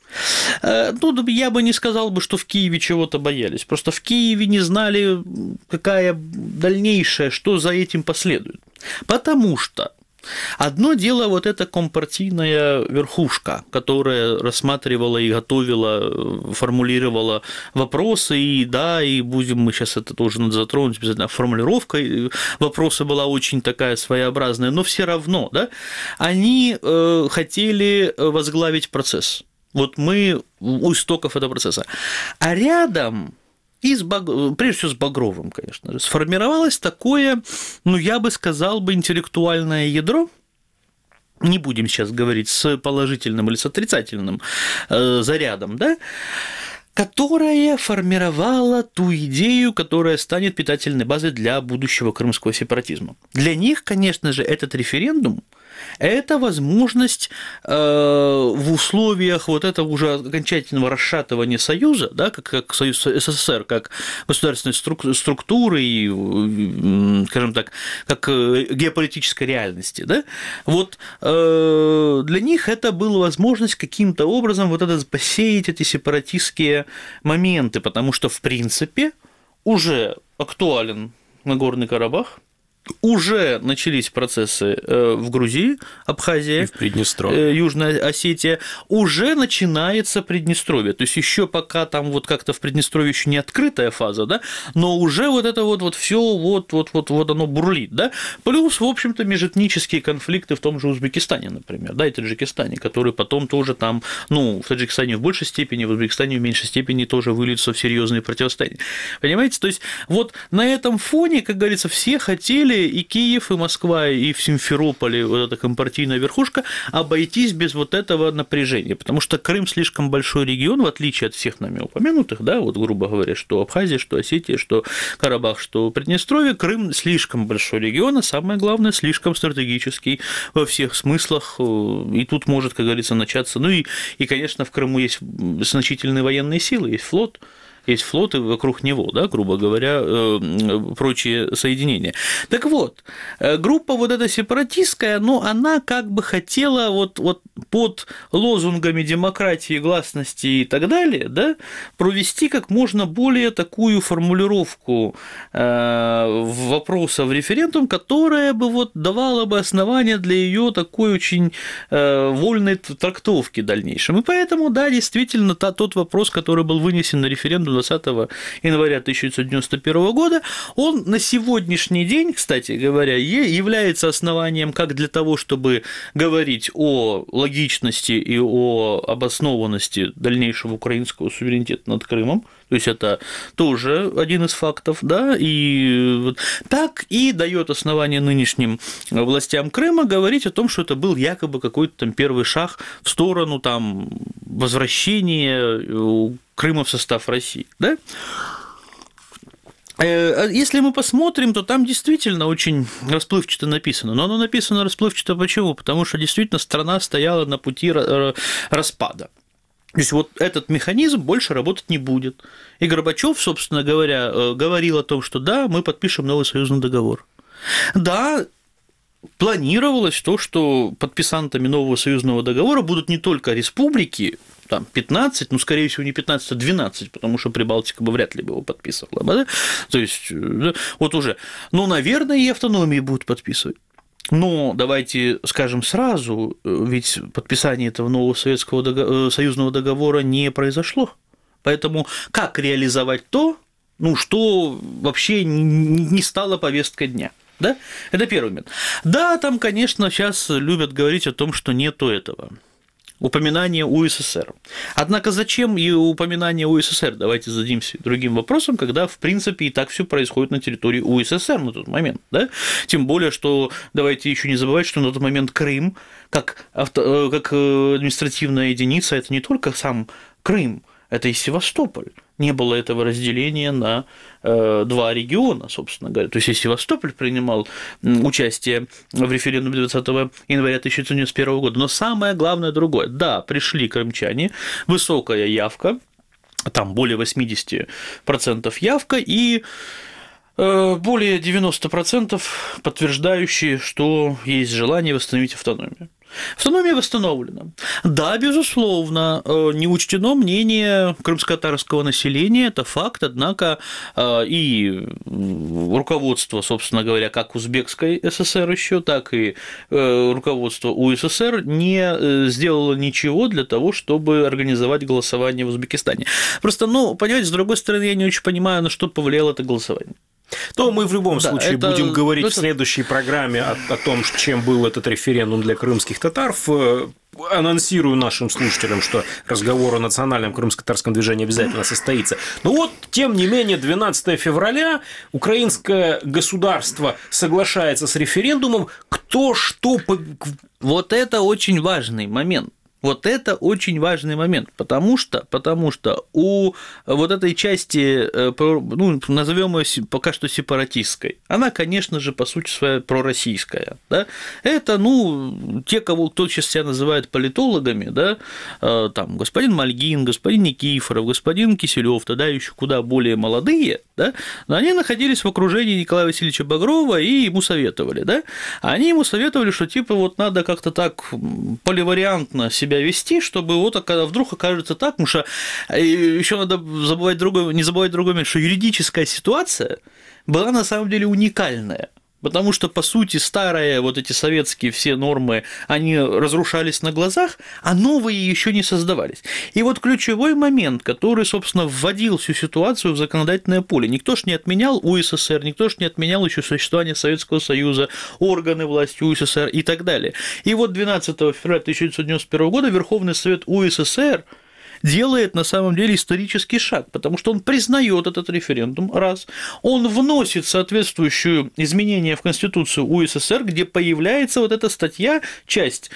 Ну, я бы не сказал бы, что в Киеве чего-то боялись, просто в Киеве не знали, какая дальнейшая, что за этим последует, потому что одно дело вот эта компартийная верхушка, которая рассматривала и готовила, формулировала вопросы, и да, и будем мы сейчас это тоже надо затронуть, обязательно формулировка вопроса была очень такая своеобразная, но все равно, да, они хотели возглавить процесс. Вот мы у истоков этого процесса. А рядом и с Баг... прежде всего с Багровым, конечно же, сформировалось такое, ну, я бы сказал бы, интеллектуальное ядро, не будем сейчас говорить с положительным или с отрицательным э, зарядом, да, которая формировала ту идею, которая станет питательной базой для будущего крымского сепаратизма. Для них, конечно же, этот референдум – это возможность э, в условиях вот этого уже окончательного расшатывания Союза, да, как, как Союз СССР, как государственной структуры и, скажем так, как геополитической реальности, да, вот э, для них это была возможность каким-то образом вот это посеять эти сепаратистские моменты, потому что, в принципе, уже актуален Нагорный Карабах, уже начались процессы в Грузии, Абхазии, и в Приднестровье, Южная Осетия, уже начинается Приднестровье. То есть еще пока там вот как-то в Приднестровье еще не открытая фаза, да, но уже вот это вот, вот все вот, вот, вот, вот оно бурлит, да. Плюс, в общем-то, межэтнические конфликты в том же Узбекистане, например, да, и Таджикистане, которые потом тоже там, ну, в Таджикистане в большей степени, в Узбекистане в меньшей степени тоже выльются в серьезные противостояния. Понимаете? То есть вот на этом фоне, как говорится, все хотели, и Киев, и Москва, и в Симферополе, вот эта компартийная верхушка, обойтись без вот этого напряжения, потому что Крым слишком большой регион, в отличие от всех нами упомянутых, да, вот грубо говоря, что Абхазия, что Осетия, что Карабах, что Приднестровье, Крым слишком большой регион, а самое главное, слишком стратегический во всех смыслах, и тут может, как говорится, начаться, ну и, и конечно, в Крыму есть значительные военные силы, есть флот, есть флоты вокруг него, да, грубо говоря, прочие соединения. Так вот, группа вот эта сепаратистская, ну, она как бы хотела вот, вот под лозунгами демократии, гласности и так далее, да, провести как можно более такую формулировку вопроса в референдум, которая бы вот давала бы основания для ее такой очень вольной трактовки в дальнейшем. И поэтому, да, действительно, тот вопрос, который был вынесен на референдум двадцатого января тысяча девятьсот девяносто первого года, он на сегодняшний день, кстати говоря, является основанием как для того, чтобы говорить о логичности и о обоснованности дальнейшего украинского суверенитета над Крымом, то есть это тоже один из фактов, да, и так и дает основание нынешним властям Крыма говорить о том, что это был якобы какой-то там первый шаг в сторону там возвращения Крыма в состав России, да? Если мы посмотрим, то там действительно очень расплывчато написано. Но оно написано расплывчато почему? Потому что действительно страна стояла на пути распада. То есть вот этот механизм больше работать не будет. И Горбачев, собственно говоря, говорил о том, что да, мы подпишем новый союзный договор. Да, планировалось то, что подписантами нового союзного договора будут не только республики, там пятнадцать, ну, скорее всего, не пятнадцать, а двенадцать, потому что Прибалтика бы вряд ли бы его подписывала, да? То есть, да, вот уже, ну, наверное, и автономии будут подписывать. Но давайте скажем сразу, ведь подписание этого нового советского договора, союзного договора не произошло. Поэтому как реализовать то, ну, что вообще не стало повесткой дня? Да? Это первый момент. Да, там, конечно, сейчас любят говорить о том, что нету этого. Упоминание УССР. Однако зачем и упоминание УССР? Давайте зададимся другим вопросом, когда, в принципе, и так все происходит на территории УССР на тот момент. Да? Тем более, что давайте еще не забывать, что на тот момент Крым, как, авто, как административная единица, это не только сам Крым, это и Севастополь. Не было этого разделения на э, два региона, собственно говоря. То есть, и Севастополь принимал участие в референдуме двадцатого января тысяча девятьсот девяносто первого года. Но самое главное другое. Да, пришли крымчане, высокая явка, там более восемьдесят процентов явка, и э, более девяносто процентов подтверждающие, что есть желание восстановить автономию. Автономия восстановлена. Да, безусловно, не учтено мнение крымско-татарского населения, это факт, однако и руководство, собственно говоря, как Узбекской ССР еще, так и руководство УССР не сделало ничего для того, чтобы организовать голосование в Узбекистане. Просто, ну, понимаете, с другой стороны, я не очень понимаю, на что повлияло это голосование. То мы в любом да, случае это... будем говорить это... в следующей программе о, о том, чем был этот референдум для крымских татар. Анонсирую нашим слушателям, что разговор о национальном крымско-татарском движении обязательно состоится. Но вот, тем не менее, двенадцатого февраля украинское государство соглашается с референдумом. Кто что... Вот это очень важный момент. Вот это очень важный момент, потому что, потому что у вот этой части, ну, назовем ее пока что сепаратистской, она, конечно же, по сути своей пророссийская, да? Это, ну, те, кого кто сейчас себя называет политологами, да, там, господин Мальгин, господин Никифоров, господин Киселёв, тогда еще куда более молодые, да, но они находились в окружении Николая Васильевича Багрова и ему советовали, да, они ему советовали, что типа вот надо как-то так поливариантно себя вести, чтобы вот вдруг окажется так, потому что еще надо забывать другое, не забывать другой момент, что юридическая ситуация была на самом деле уникальная Потому что, по сути, старые вот эти советские все нормы, они разрушались на глазах, а новые еще не создавались. И вот ключевой момент, который, собственно, вводил всю ситуацию в законодательное поле. Никто ж не отменял УССР, никто ж не отменял еще существование Советского Союза, органы власти УССР и так далее. И вот двенадцатого февраля тысяча девятьсот девяносто первого года Верховный Совет УССР делает на самом деле исторический шаг, потому что он признает этот референдум, раз, он вносит соответствующие изменения в Конституцию УССР, где появляется вот эта статья, часть,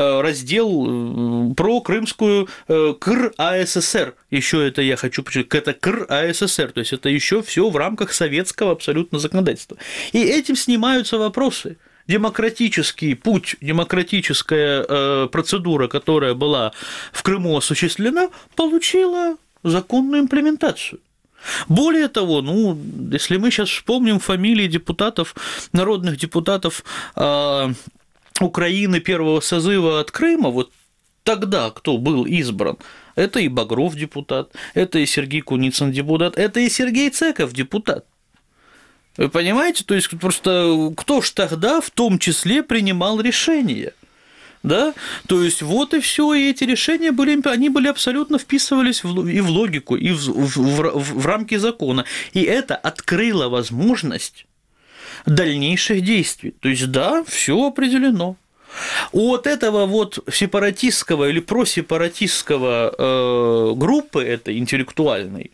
раздел про Крымскую КР АССР, еще это я хочу подчеркнуть, это КР АССР, то есть это еще все в рамках советского абсолютно законодательства. И этим снимаются вопросы. Демократический путь, демократическая э, процедура, которая была в Крыму осуществлена, получила законную имплементацию. Более того, ну, если мы сейчас вспомним фамилии депутатов, народных депутатов э, Украины первого созыва от Крыма, вот тогда кто был избран, это и Багров депутат, это и Сергей Куницын депутат, это и Сергей Цеков депутат. Вы понимаете, то есть просто кто ж тогда в том числе принимал решения, да? То есть вот и все, и эти решения были, они были абсолютно вписывались в, и в логику, и в, в, в, в рамки закона, и это открыло возможность дальнейших действий. То есть да, все определено. От этого вот сепаратистского или просепаратистского э, группы этой интеллектуальной,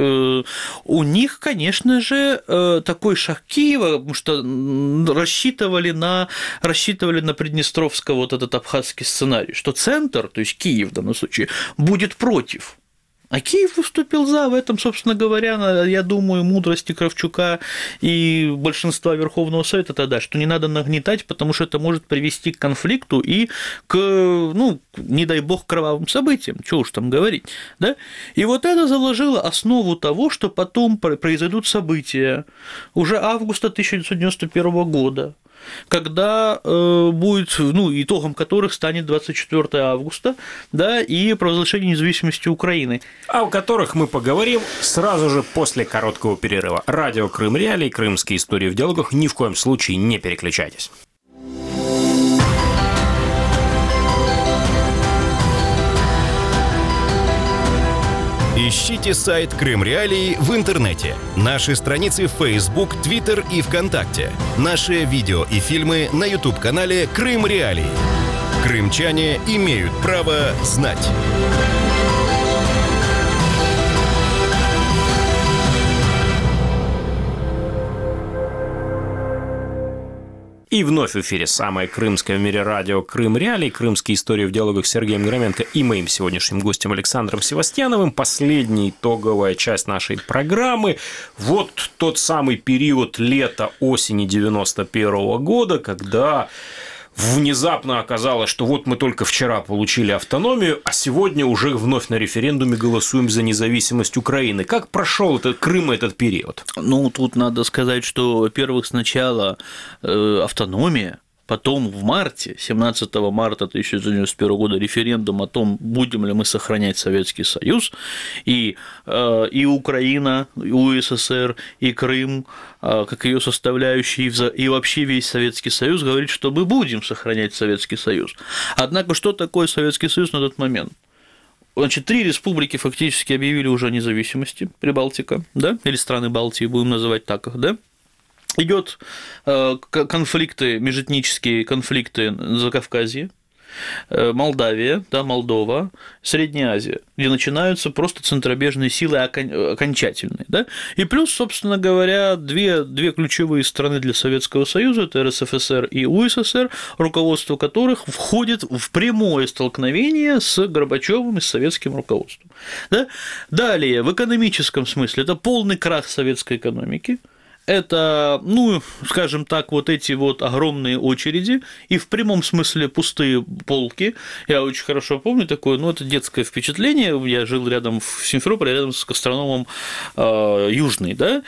у них, конечно же, такой шаг Киева, потому что рассчитывали на, рассчитывали на приднестровский вот этот абхазский сценарий, что центр, то есть Киев в данном случае, будет против. А Киев выступил за, в этом, собственно говоря, я думаю, мудрости Кравчука и большинства Верховного Совета тогда, что не надо нагнетать, потому что это может привести к конфликту и к, ну, не дай бог, кровавым событиям, чего уж там говорить, да? И вот это заложило основу того, что потом произойдут события уже августа тысяча девятьсот девяносто первого года, когда э, будет, ну, итогом которых станет двадцать четвёртого августа, да, и провозглашение независимости Украины. О которых мы поговорим сразу же после короткого перерыва. Радио Крым Реалии, крымские истории в диалогах. Ни в коем случае не переключайтесь. Ищите сайт Крым Реалии в интернете, наши страницы в Facebook, Twitter и ВКонтакте, наши видео и фильмы на YouTube-канале Крым Реалии. Крымчане имеют право знать. И вновь в эфире самое крымское в мире радио Крым Реалии, крымские истории в диалогах с Сергеем Громенко и моим сегодняшним гостем Александром Севастьяновым. Последняя итоговая часть нашей программы. Вот тот самый период лета-осени девяносто первого года, когда внезапно оказалось, что вот мы только вчера получили автономию, а сегодня уже вновь на референдуме голосуем за независимость Украины. Как прошел этот Крым этот период? Ну, тут надо сказать, что, во-первых, сначала э, автономия, потом в марте, семнадцатого марта тысяча девятьсот девяносто первого года, референдум о том, будем ли мы сохранять Советский Союз, и, и Украина, и УССР, и Крым, как ее составляющие, и вообще весь Советский Союз говорит, что мы будем сохранять Советский Союз. Однако, что такое Советский Союз на тот момент? Значит, три республики фактически объявили уже о независимости, Прибалтика, да, или страны Балтии, будем называть так их, да. Идет конфликты, межэтнические конфликты на Закавказье, Молдавия, да, Молдова, Средняя Азия, где начинаются просто центробежные силы окончательные. Да? И плюс, собственно говоря, две, две ключевые страны для Советского Союза – это РСФСР и УССР, руководство которых входит в прямое столкновение с Горбачевым и с советским руководством. Да? Далее, в экономическом смысле, это полный крах советской экономики. Это, ну, скажем так, вот эти вот огромные очереди и в прямом смысле пустые полки. Я очень хорошо помню такое, ну, это детское впечатление. Я жил рядом в Симферополе, рядом с гастрономом э, Южный, да,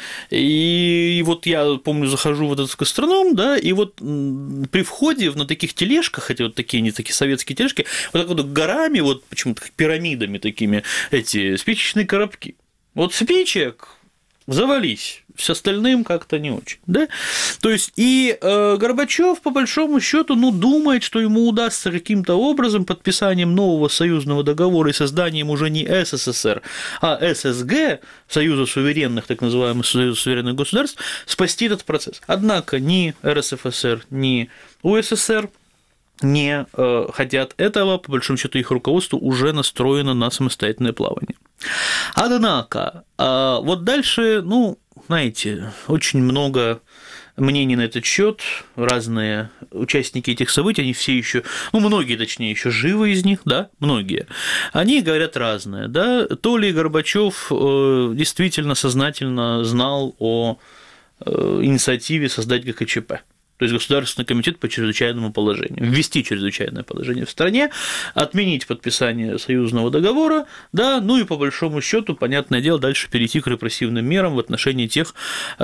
и, и вот я помню, захожу в этот гастроном, да, и вот при входе на таких тележках, хотя вот такие, не такие советские тележки, вот так вот горами, вот почему-то пирамидами такими, эти спичечные коробки. Вот спичек завались. с остальным как-то не очень, да? То есть и э, Горбачев, по большому счету, ну, думает, что ему удастся каким-то образом подписанием нового союзного договора и созданием уже не СССР, а ССГ, Союза суверенных, так называемых Союза суверенных государств, спасти этот процесс. Однако ни РСФСР, ни УССР не э, хотят этого, по большому счету их руководство уже настроено на самостоятельное плавание. Однако, э, вот дальше, ну, знаете, очень много мнений на этот счет, разные участники этих событий, они все еще, ну, многие, точнее, еще живы из них, да, многие, они говорят разное, да, то ли Горбачев э, действительно сознательно знал о э, инициативе создать ГКЧП, то есть Государственный комитет по чрезвычайному положению, ввести чрезвычайное положение в стране, отменить подписание союзного договора, да, ну и по большому счету, понятное дело, дальше перейти к репрессивным мерам в отношении тех,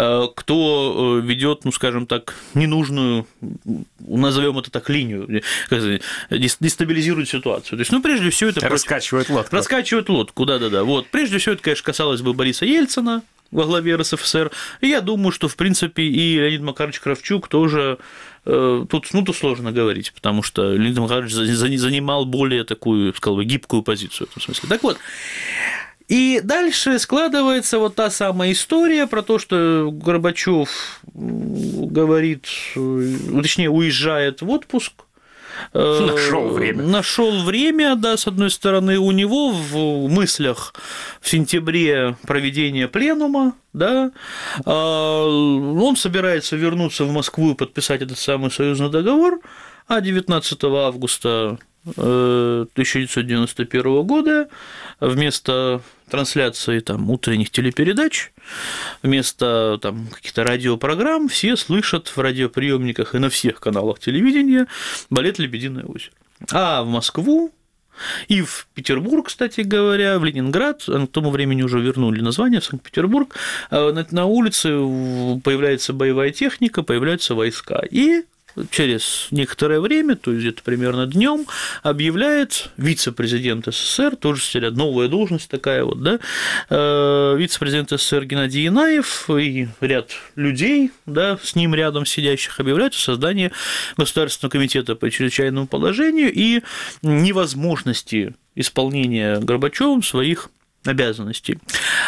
кто ведет, ну, скажем так, ненужную, назовем это так, линию, как сказать, дестабилизирует ситуацию. То есть, ну, прежде всего, это раскачивает лодку. Раскачивает лодку, да-да-да. Вот. Прежде всего, это, конечно, касалось бы Бориса Ельцина во главе РСФСР, и я думаю, что, в принципе, и Леонид Макарович Кравчук тоже, э, тут, ну, тут сложно говорить, потому что Леонид Макарович занимал более такую, сказал бы, гибкую позицию в этом смысле. Так вот, и дальше складывается вот та самая история про то, что Горбачев говорит, точнее, уезжает в отпуск, Нашел время. Нашел время, да, с одной стороны, у него в мыслях в сентябре проведение пленума, да, он собирается вернуться в Москву и подписать этот самый союзный договор, а девятнадцатого августа тысяча девятьсот девяносто первого года вместо трансляции там утренних телепередач, вместо там каких-то радиопрограмм все слышат в радиоприемниках и на всех каналах телевидения балет «Лебединое озеро». А в Москву и в Петербург, кстати говоря, в Ленинград, к тому времени уже вернули название, в Санкт-Петербург, на улице появляется боевая техника, появляются войска, и через некоторое время, то есть где-то примерно днем, объявляет вице-президент СССР, тоже новая должность такая вот, да, вице-президент СССР Геннадий Янаев и ряд людей, да, с ним рядом сидящих объявляют о создании Государственного комитета по чрезвычайному положению и невозможности исполнения Горбачевым своих обязанностей.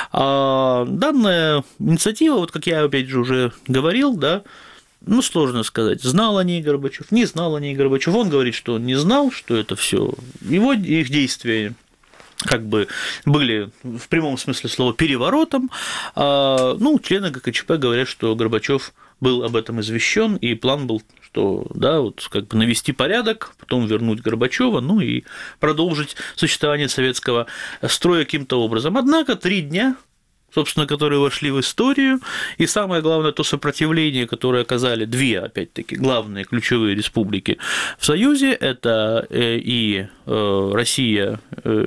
А данная инициатива, вот как я опять же уже говорил, да, ну, сложно сказать, знал о ней Горбачев, не знал о ней Горбачев. Он говорит, что он не знал, что это все его их действия как бы были в прямом смысле слова переворотом. А, ну, члены ГКЧП говорят, что Горбачев был об этом извещен, и план был, что, да, вот как бы навести порядок, потом вернуть Горбачева, ну и продолжить существование советского строя каким-то образом. Однако три дня, собственно, которые вошли в историю, и самое главное, то сопротивление, которое оказали две, опять-таки, главные ключевые республики в Союзе, это и Россия,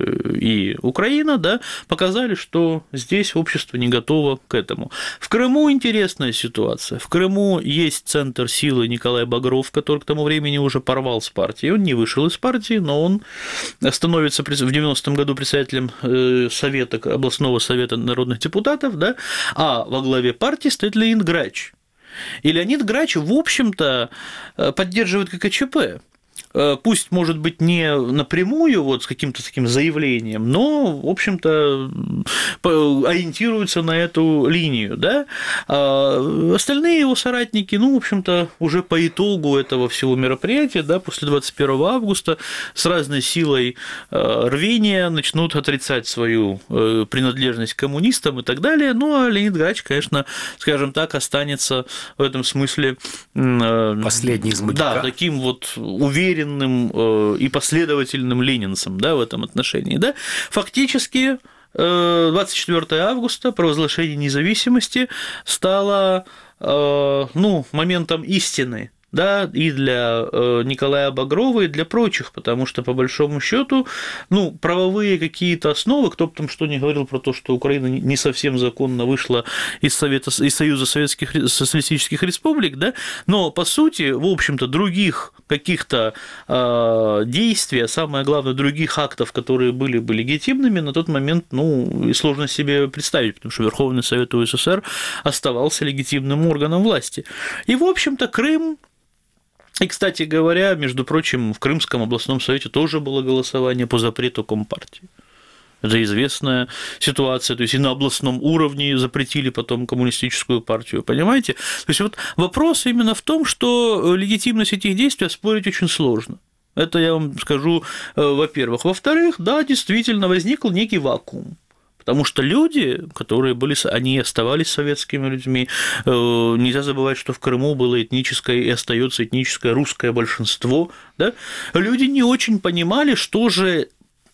и Украина, да, показали, что здесь общество не готово к этому. В Крыму интересная ситуация. В Крыму есть центр силы Николай Багров, который к тому времени уже порвал с партией. Он не вышел из партии, но он становится в девяностом году председателем Совета, областного совета народных депутатов, да, а во главе партии стоит Леонид Грач. И Леонид Грач, в общем-то, поддерживает ГКЧП. Пусть, может быть, не напрямую вот с каким-то таким заявлением, но, в общем-то, ориентируется на эту линию, да. А остальные его соратники, ну, в общем-то, уже по итогу этого всего мероприятия, да, после двадцать первого августа с разной силой рвения начнут отрицать свою принадлежность к коммунистам и так далее. Ну, а Леонид Грач, конечно, скажем так, останется в этом смысле последний из мудяка. Да, таким вот уверенным и последовательным ленинцем, да, в этом отношении, да, фактически двадцать четвёртого августа провозглашение независимости стало, ну, моментом истины, да, и для Николая Багрова, и для прочих, потому что, по большому счету, ну, правовые какие-то основы, кто бы там что ни говорил про то, что Украина не совсем законно вышла из, Совета, из Союза Советских Социалистических Республик, да, но, по сути, в общем-то, других каких-то э, действий, а самое главное, других актов, которые были бы легитимными, на тот момент, ну, и сложно себе представить, потому что Верховный Совет УССР оставался легитимным органом власти. И, в общем-то, Крым. И, кстати говоря, между прочим, в Крымском областном совете тоже было голосование по запрету Компартии. Это известная ситуация, то есть и на областном уровне запретили потом коммунистическую партию, понимаете? То есть вот вопрос именно в том, что легитимность этих действий оспорить очень сложно. Это я вам скажу, во-первых. Во-вторых, да, действительно возник некий вакуум. Потому что люди, которые были, они оставались советскими людьми. Нельзя забывать, что в Крыму было этническое и остается этническое русское большинство. Да? Люди не очень понимали, что же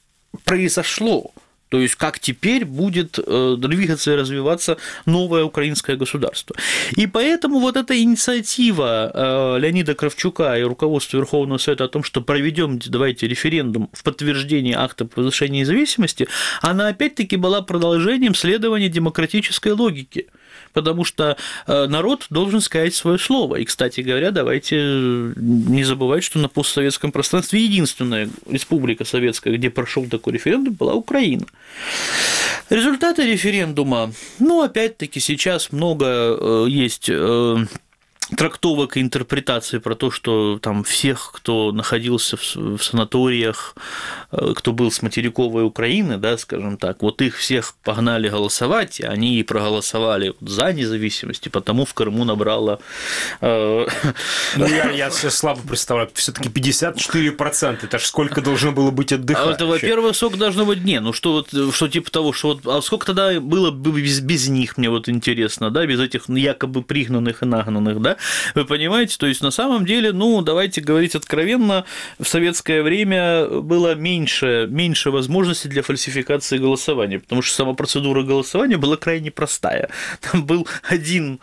произошло. То есть, как теперь будет двигаться и развиваться новое украинское государство. И поэтому вот эта инициатива Леонида Кравчука и руководства Верховного Совета о том, что проведем, давайте, референдум в подтверждение акта провозглашения независимости, она опять-таки была продолжением следования демократической логики. Потому что народ должен сказать свое слово. И, кстати говоря, давайте не забывать, что на постсоветском пространстве единственная республика советская, где прошел такой референдум, была Украина. Результаты референдума, ну, опять-таки, сейчас много есть трактовок и интерпретаций про то, что там всех, кто находился в санаториях, кто был с материковой Украины, да, скажем так, вот их всех погнали голосовать, и они и проголосовали за независимость, и потому в Крыму набрало... Ну, я, я себе слабо представляю, все-таки пятьдесят четыре процента, это ж сколько должно было быть отдыхающих? Это, во-первых, сколько должно быть, не, ну что, вот, что типа того, что вот, а сколько тогда было бы без, без них, мне вот интересно, да, без этих якобы пригнанных и нагнанных, да, вы понимаете, то есть на самом деле, ну, давайте говорить откровенно, в советское время было меньше, меньше возможностей для фальсификации голосования, потому что сама процедура голосования была крайне простая. Там был один,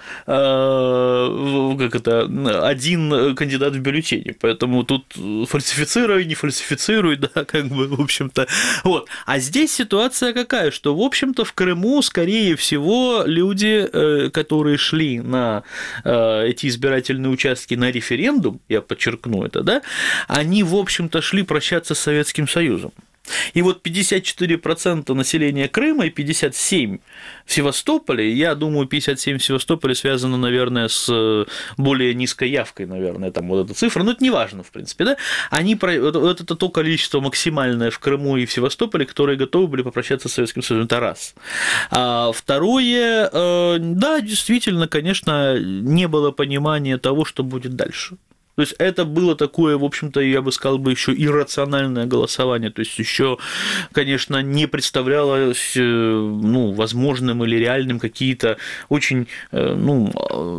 э, как это, один кандидат в бюллетени, поэтому тут фальсифицируй, не фальсифицируй, да, как бы, в общем-то, вот. А здесь ситуация какая, что, в общем-то, в Крыму, скорее всего, люди, которые шли на эти избирательные участки на референдум, я подчеркну это, да, они, в общем-то, шли прощаться с Советским Союзом. И вот пятьдесят четыре процента населения Крыма и пятьдесят семь процентов в Севастополе, я думаю, пятьдесят семь процентов в Севастополе связано, наверное, с более низкой явкой, наверное, там вот эта цифра, но это не важно, в принципе, да, они, вот это то количество максимальное в Крыму и в Севастополе, которые готовы были попрощаться с Советским Союзом, это раз. А второе, да, действительно, конечно, не было понимания того, что будет дальше. То есть это было такое, в общем-то, я бы сказал бы, еще иррациональное голосование. То есть еще, конечно, не представлялось, ну, возможным или реальным какие-то очень, ну,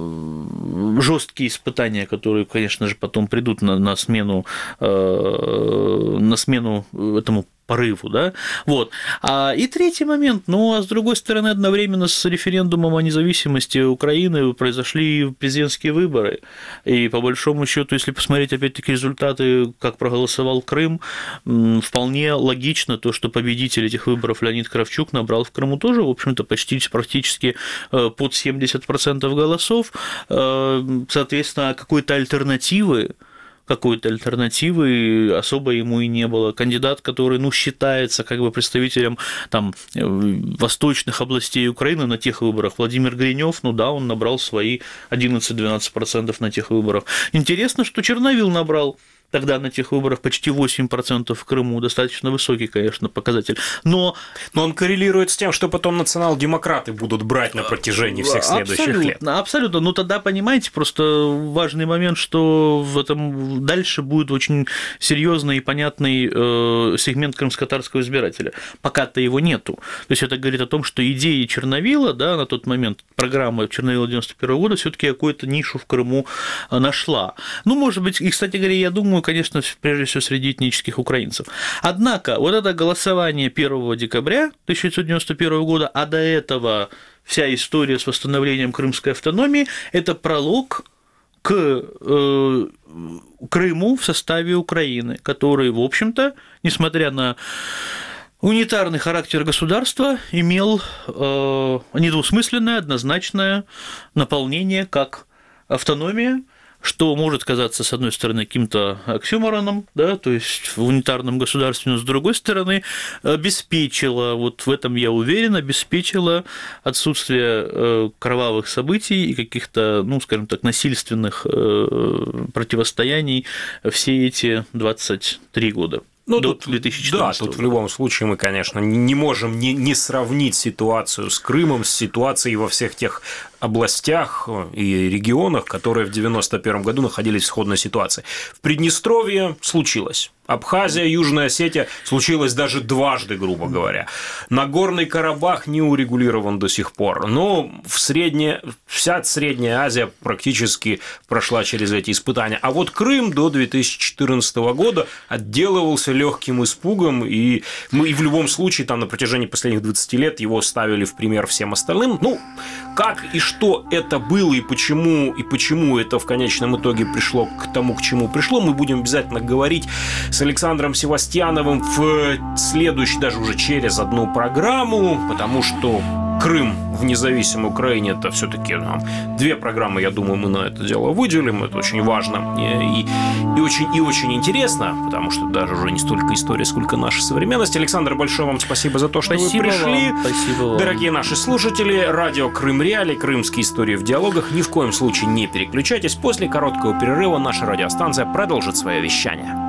жесткие испытания, которые, конечно же, потом придут на, на смену, на смену этому порыву, да, вот. А, и третий момент, ну, а с другой стороны, одновременно с референдумом о независимости Украины произошли президентские выборы, и по большому счету, если посмотреть, опять-таки, результаты, как проголосовал Крым, вполне логично то, что победитель этих выборов Леонид Кравчук набрал в Крыму тоже, в общем-то, почти практически под семьдесят процентов голосов, соответственно, какой-то альтернативы какой-то альтернативы особо ему и не было. Кандидат, который, ну, считается как бы представителем там восточных областей Украины на тех выборах, Владимир Гринёв, ну да, он набрал свои одиннадцать-двенадцать процентов на тех выборах. Интересно, что Черновил набрал тогда на тех выборах почти восемь процентов в Крыму, достаточно высокий, конечно, показатель. Но... Но он коррелирует с тем, что потом национал-демократы будут брать на протяжении всех следующих абсолютно, лет. Абсолютно. Ну, тогда, понимаете, просто важный момент, что в этом дальше будет очень серьезный и понятный сегмент крымско-татарского избирателя. Пока-то его нету. То есть это говорит о том, что идеи Черновила, да, на тот момент программа Черновила девяносто первого года все-таки какую-то нишу в Крыму нашла. Ну, может быть, и, кстати говоря, я думаю, конечно, прежде всего среди этнических украинцев. Однако, вот это голосование первого декабря тысяча девятьсот девяносто первого года, а до этого вся история с восстановлением крымской автономии – это пролог к э, Крыму в составе Украины, который, в общем-то, несмотря на унитарный характер государства, имел э, недвусмысленное, однозначное наполнение как автономия, что может казаться, с одной стороны, каким-то оксюмороном, да, то есть в унитарном государстве, но с другой стороны, обеспечила, вот в этом я уверен, обеспечила отсутствие кровавых событий и каких-то, ну, скажем так, насильственных противостояний все эти двадцать три года. Ну, до тут, две тысячи четырнадцатого. да, тут в любом случае мы, конечно, не можем не, не сравнить ситуацию с Крымом с ситуацией во всех тех областях и регионах, которые в девяносто первом году находились в сходной ситуации. В Приднестровье случилось. Абхазия, Южная Осетия случилось даже дважды, грубо говоря. Нагорный Карабах не урегулирован до сих пор. Но в средне... вся Средняя Азия практически прошла через эти испытания. А вот Крым до две тысячи четырнадцатого года отделывался легким испугом, и мы и в любом случае там на протяжении последних двадцати лет его ставили в пример всем остальным. Ну, как и что это было, и почему, и почему это в конечном итоге пришло к тому, к чему пришло, мы будем обязательно говорить с Александром Севастьяновым в следующей, даже уже через одну программу, потому что Крым в независимой Украине — это все-таки ну, две программы, я думаю, мы на это дело выделим, это очень важно и, и, и, очень, и очень интересно, потому что даже уже не столько история, сколько наша современность. Александр, большое вам спасибо за то, что спасибо вы пришли. Вам, спасибо вам. Дорогие наши слушатели, радио Крым Реалии, крымские истории в диалогах, ни в коем случае не переключайтесь. После короткого перерыва наша радиостанция продолжит свое вещание.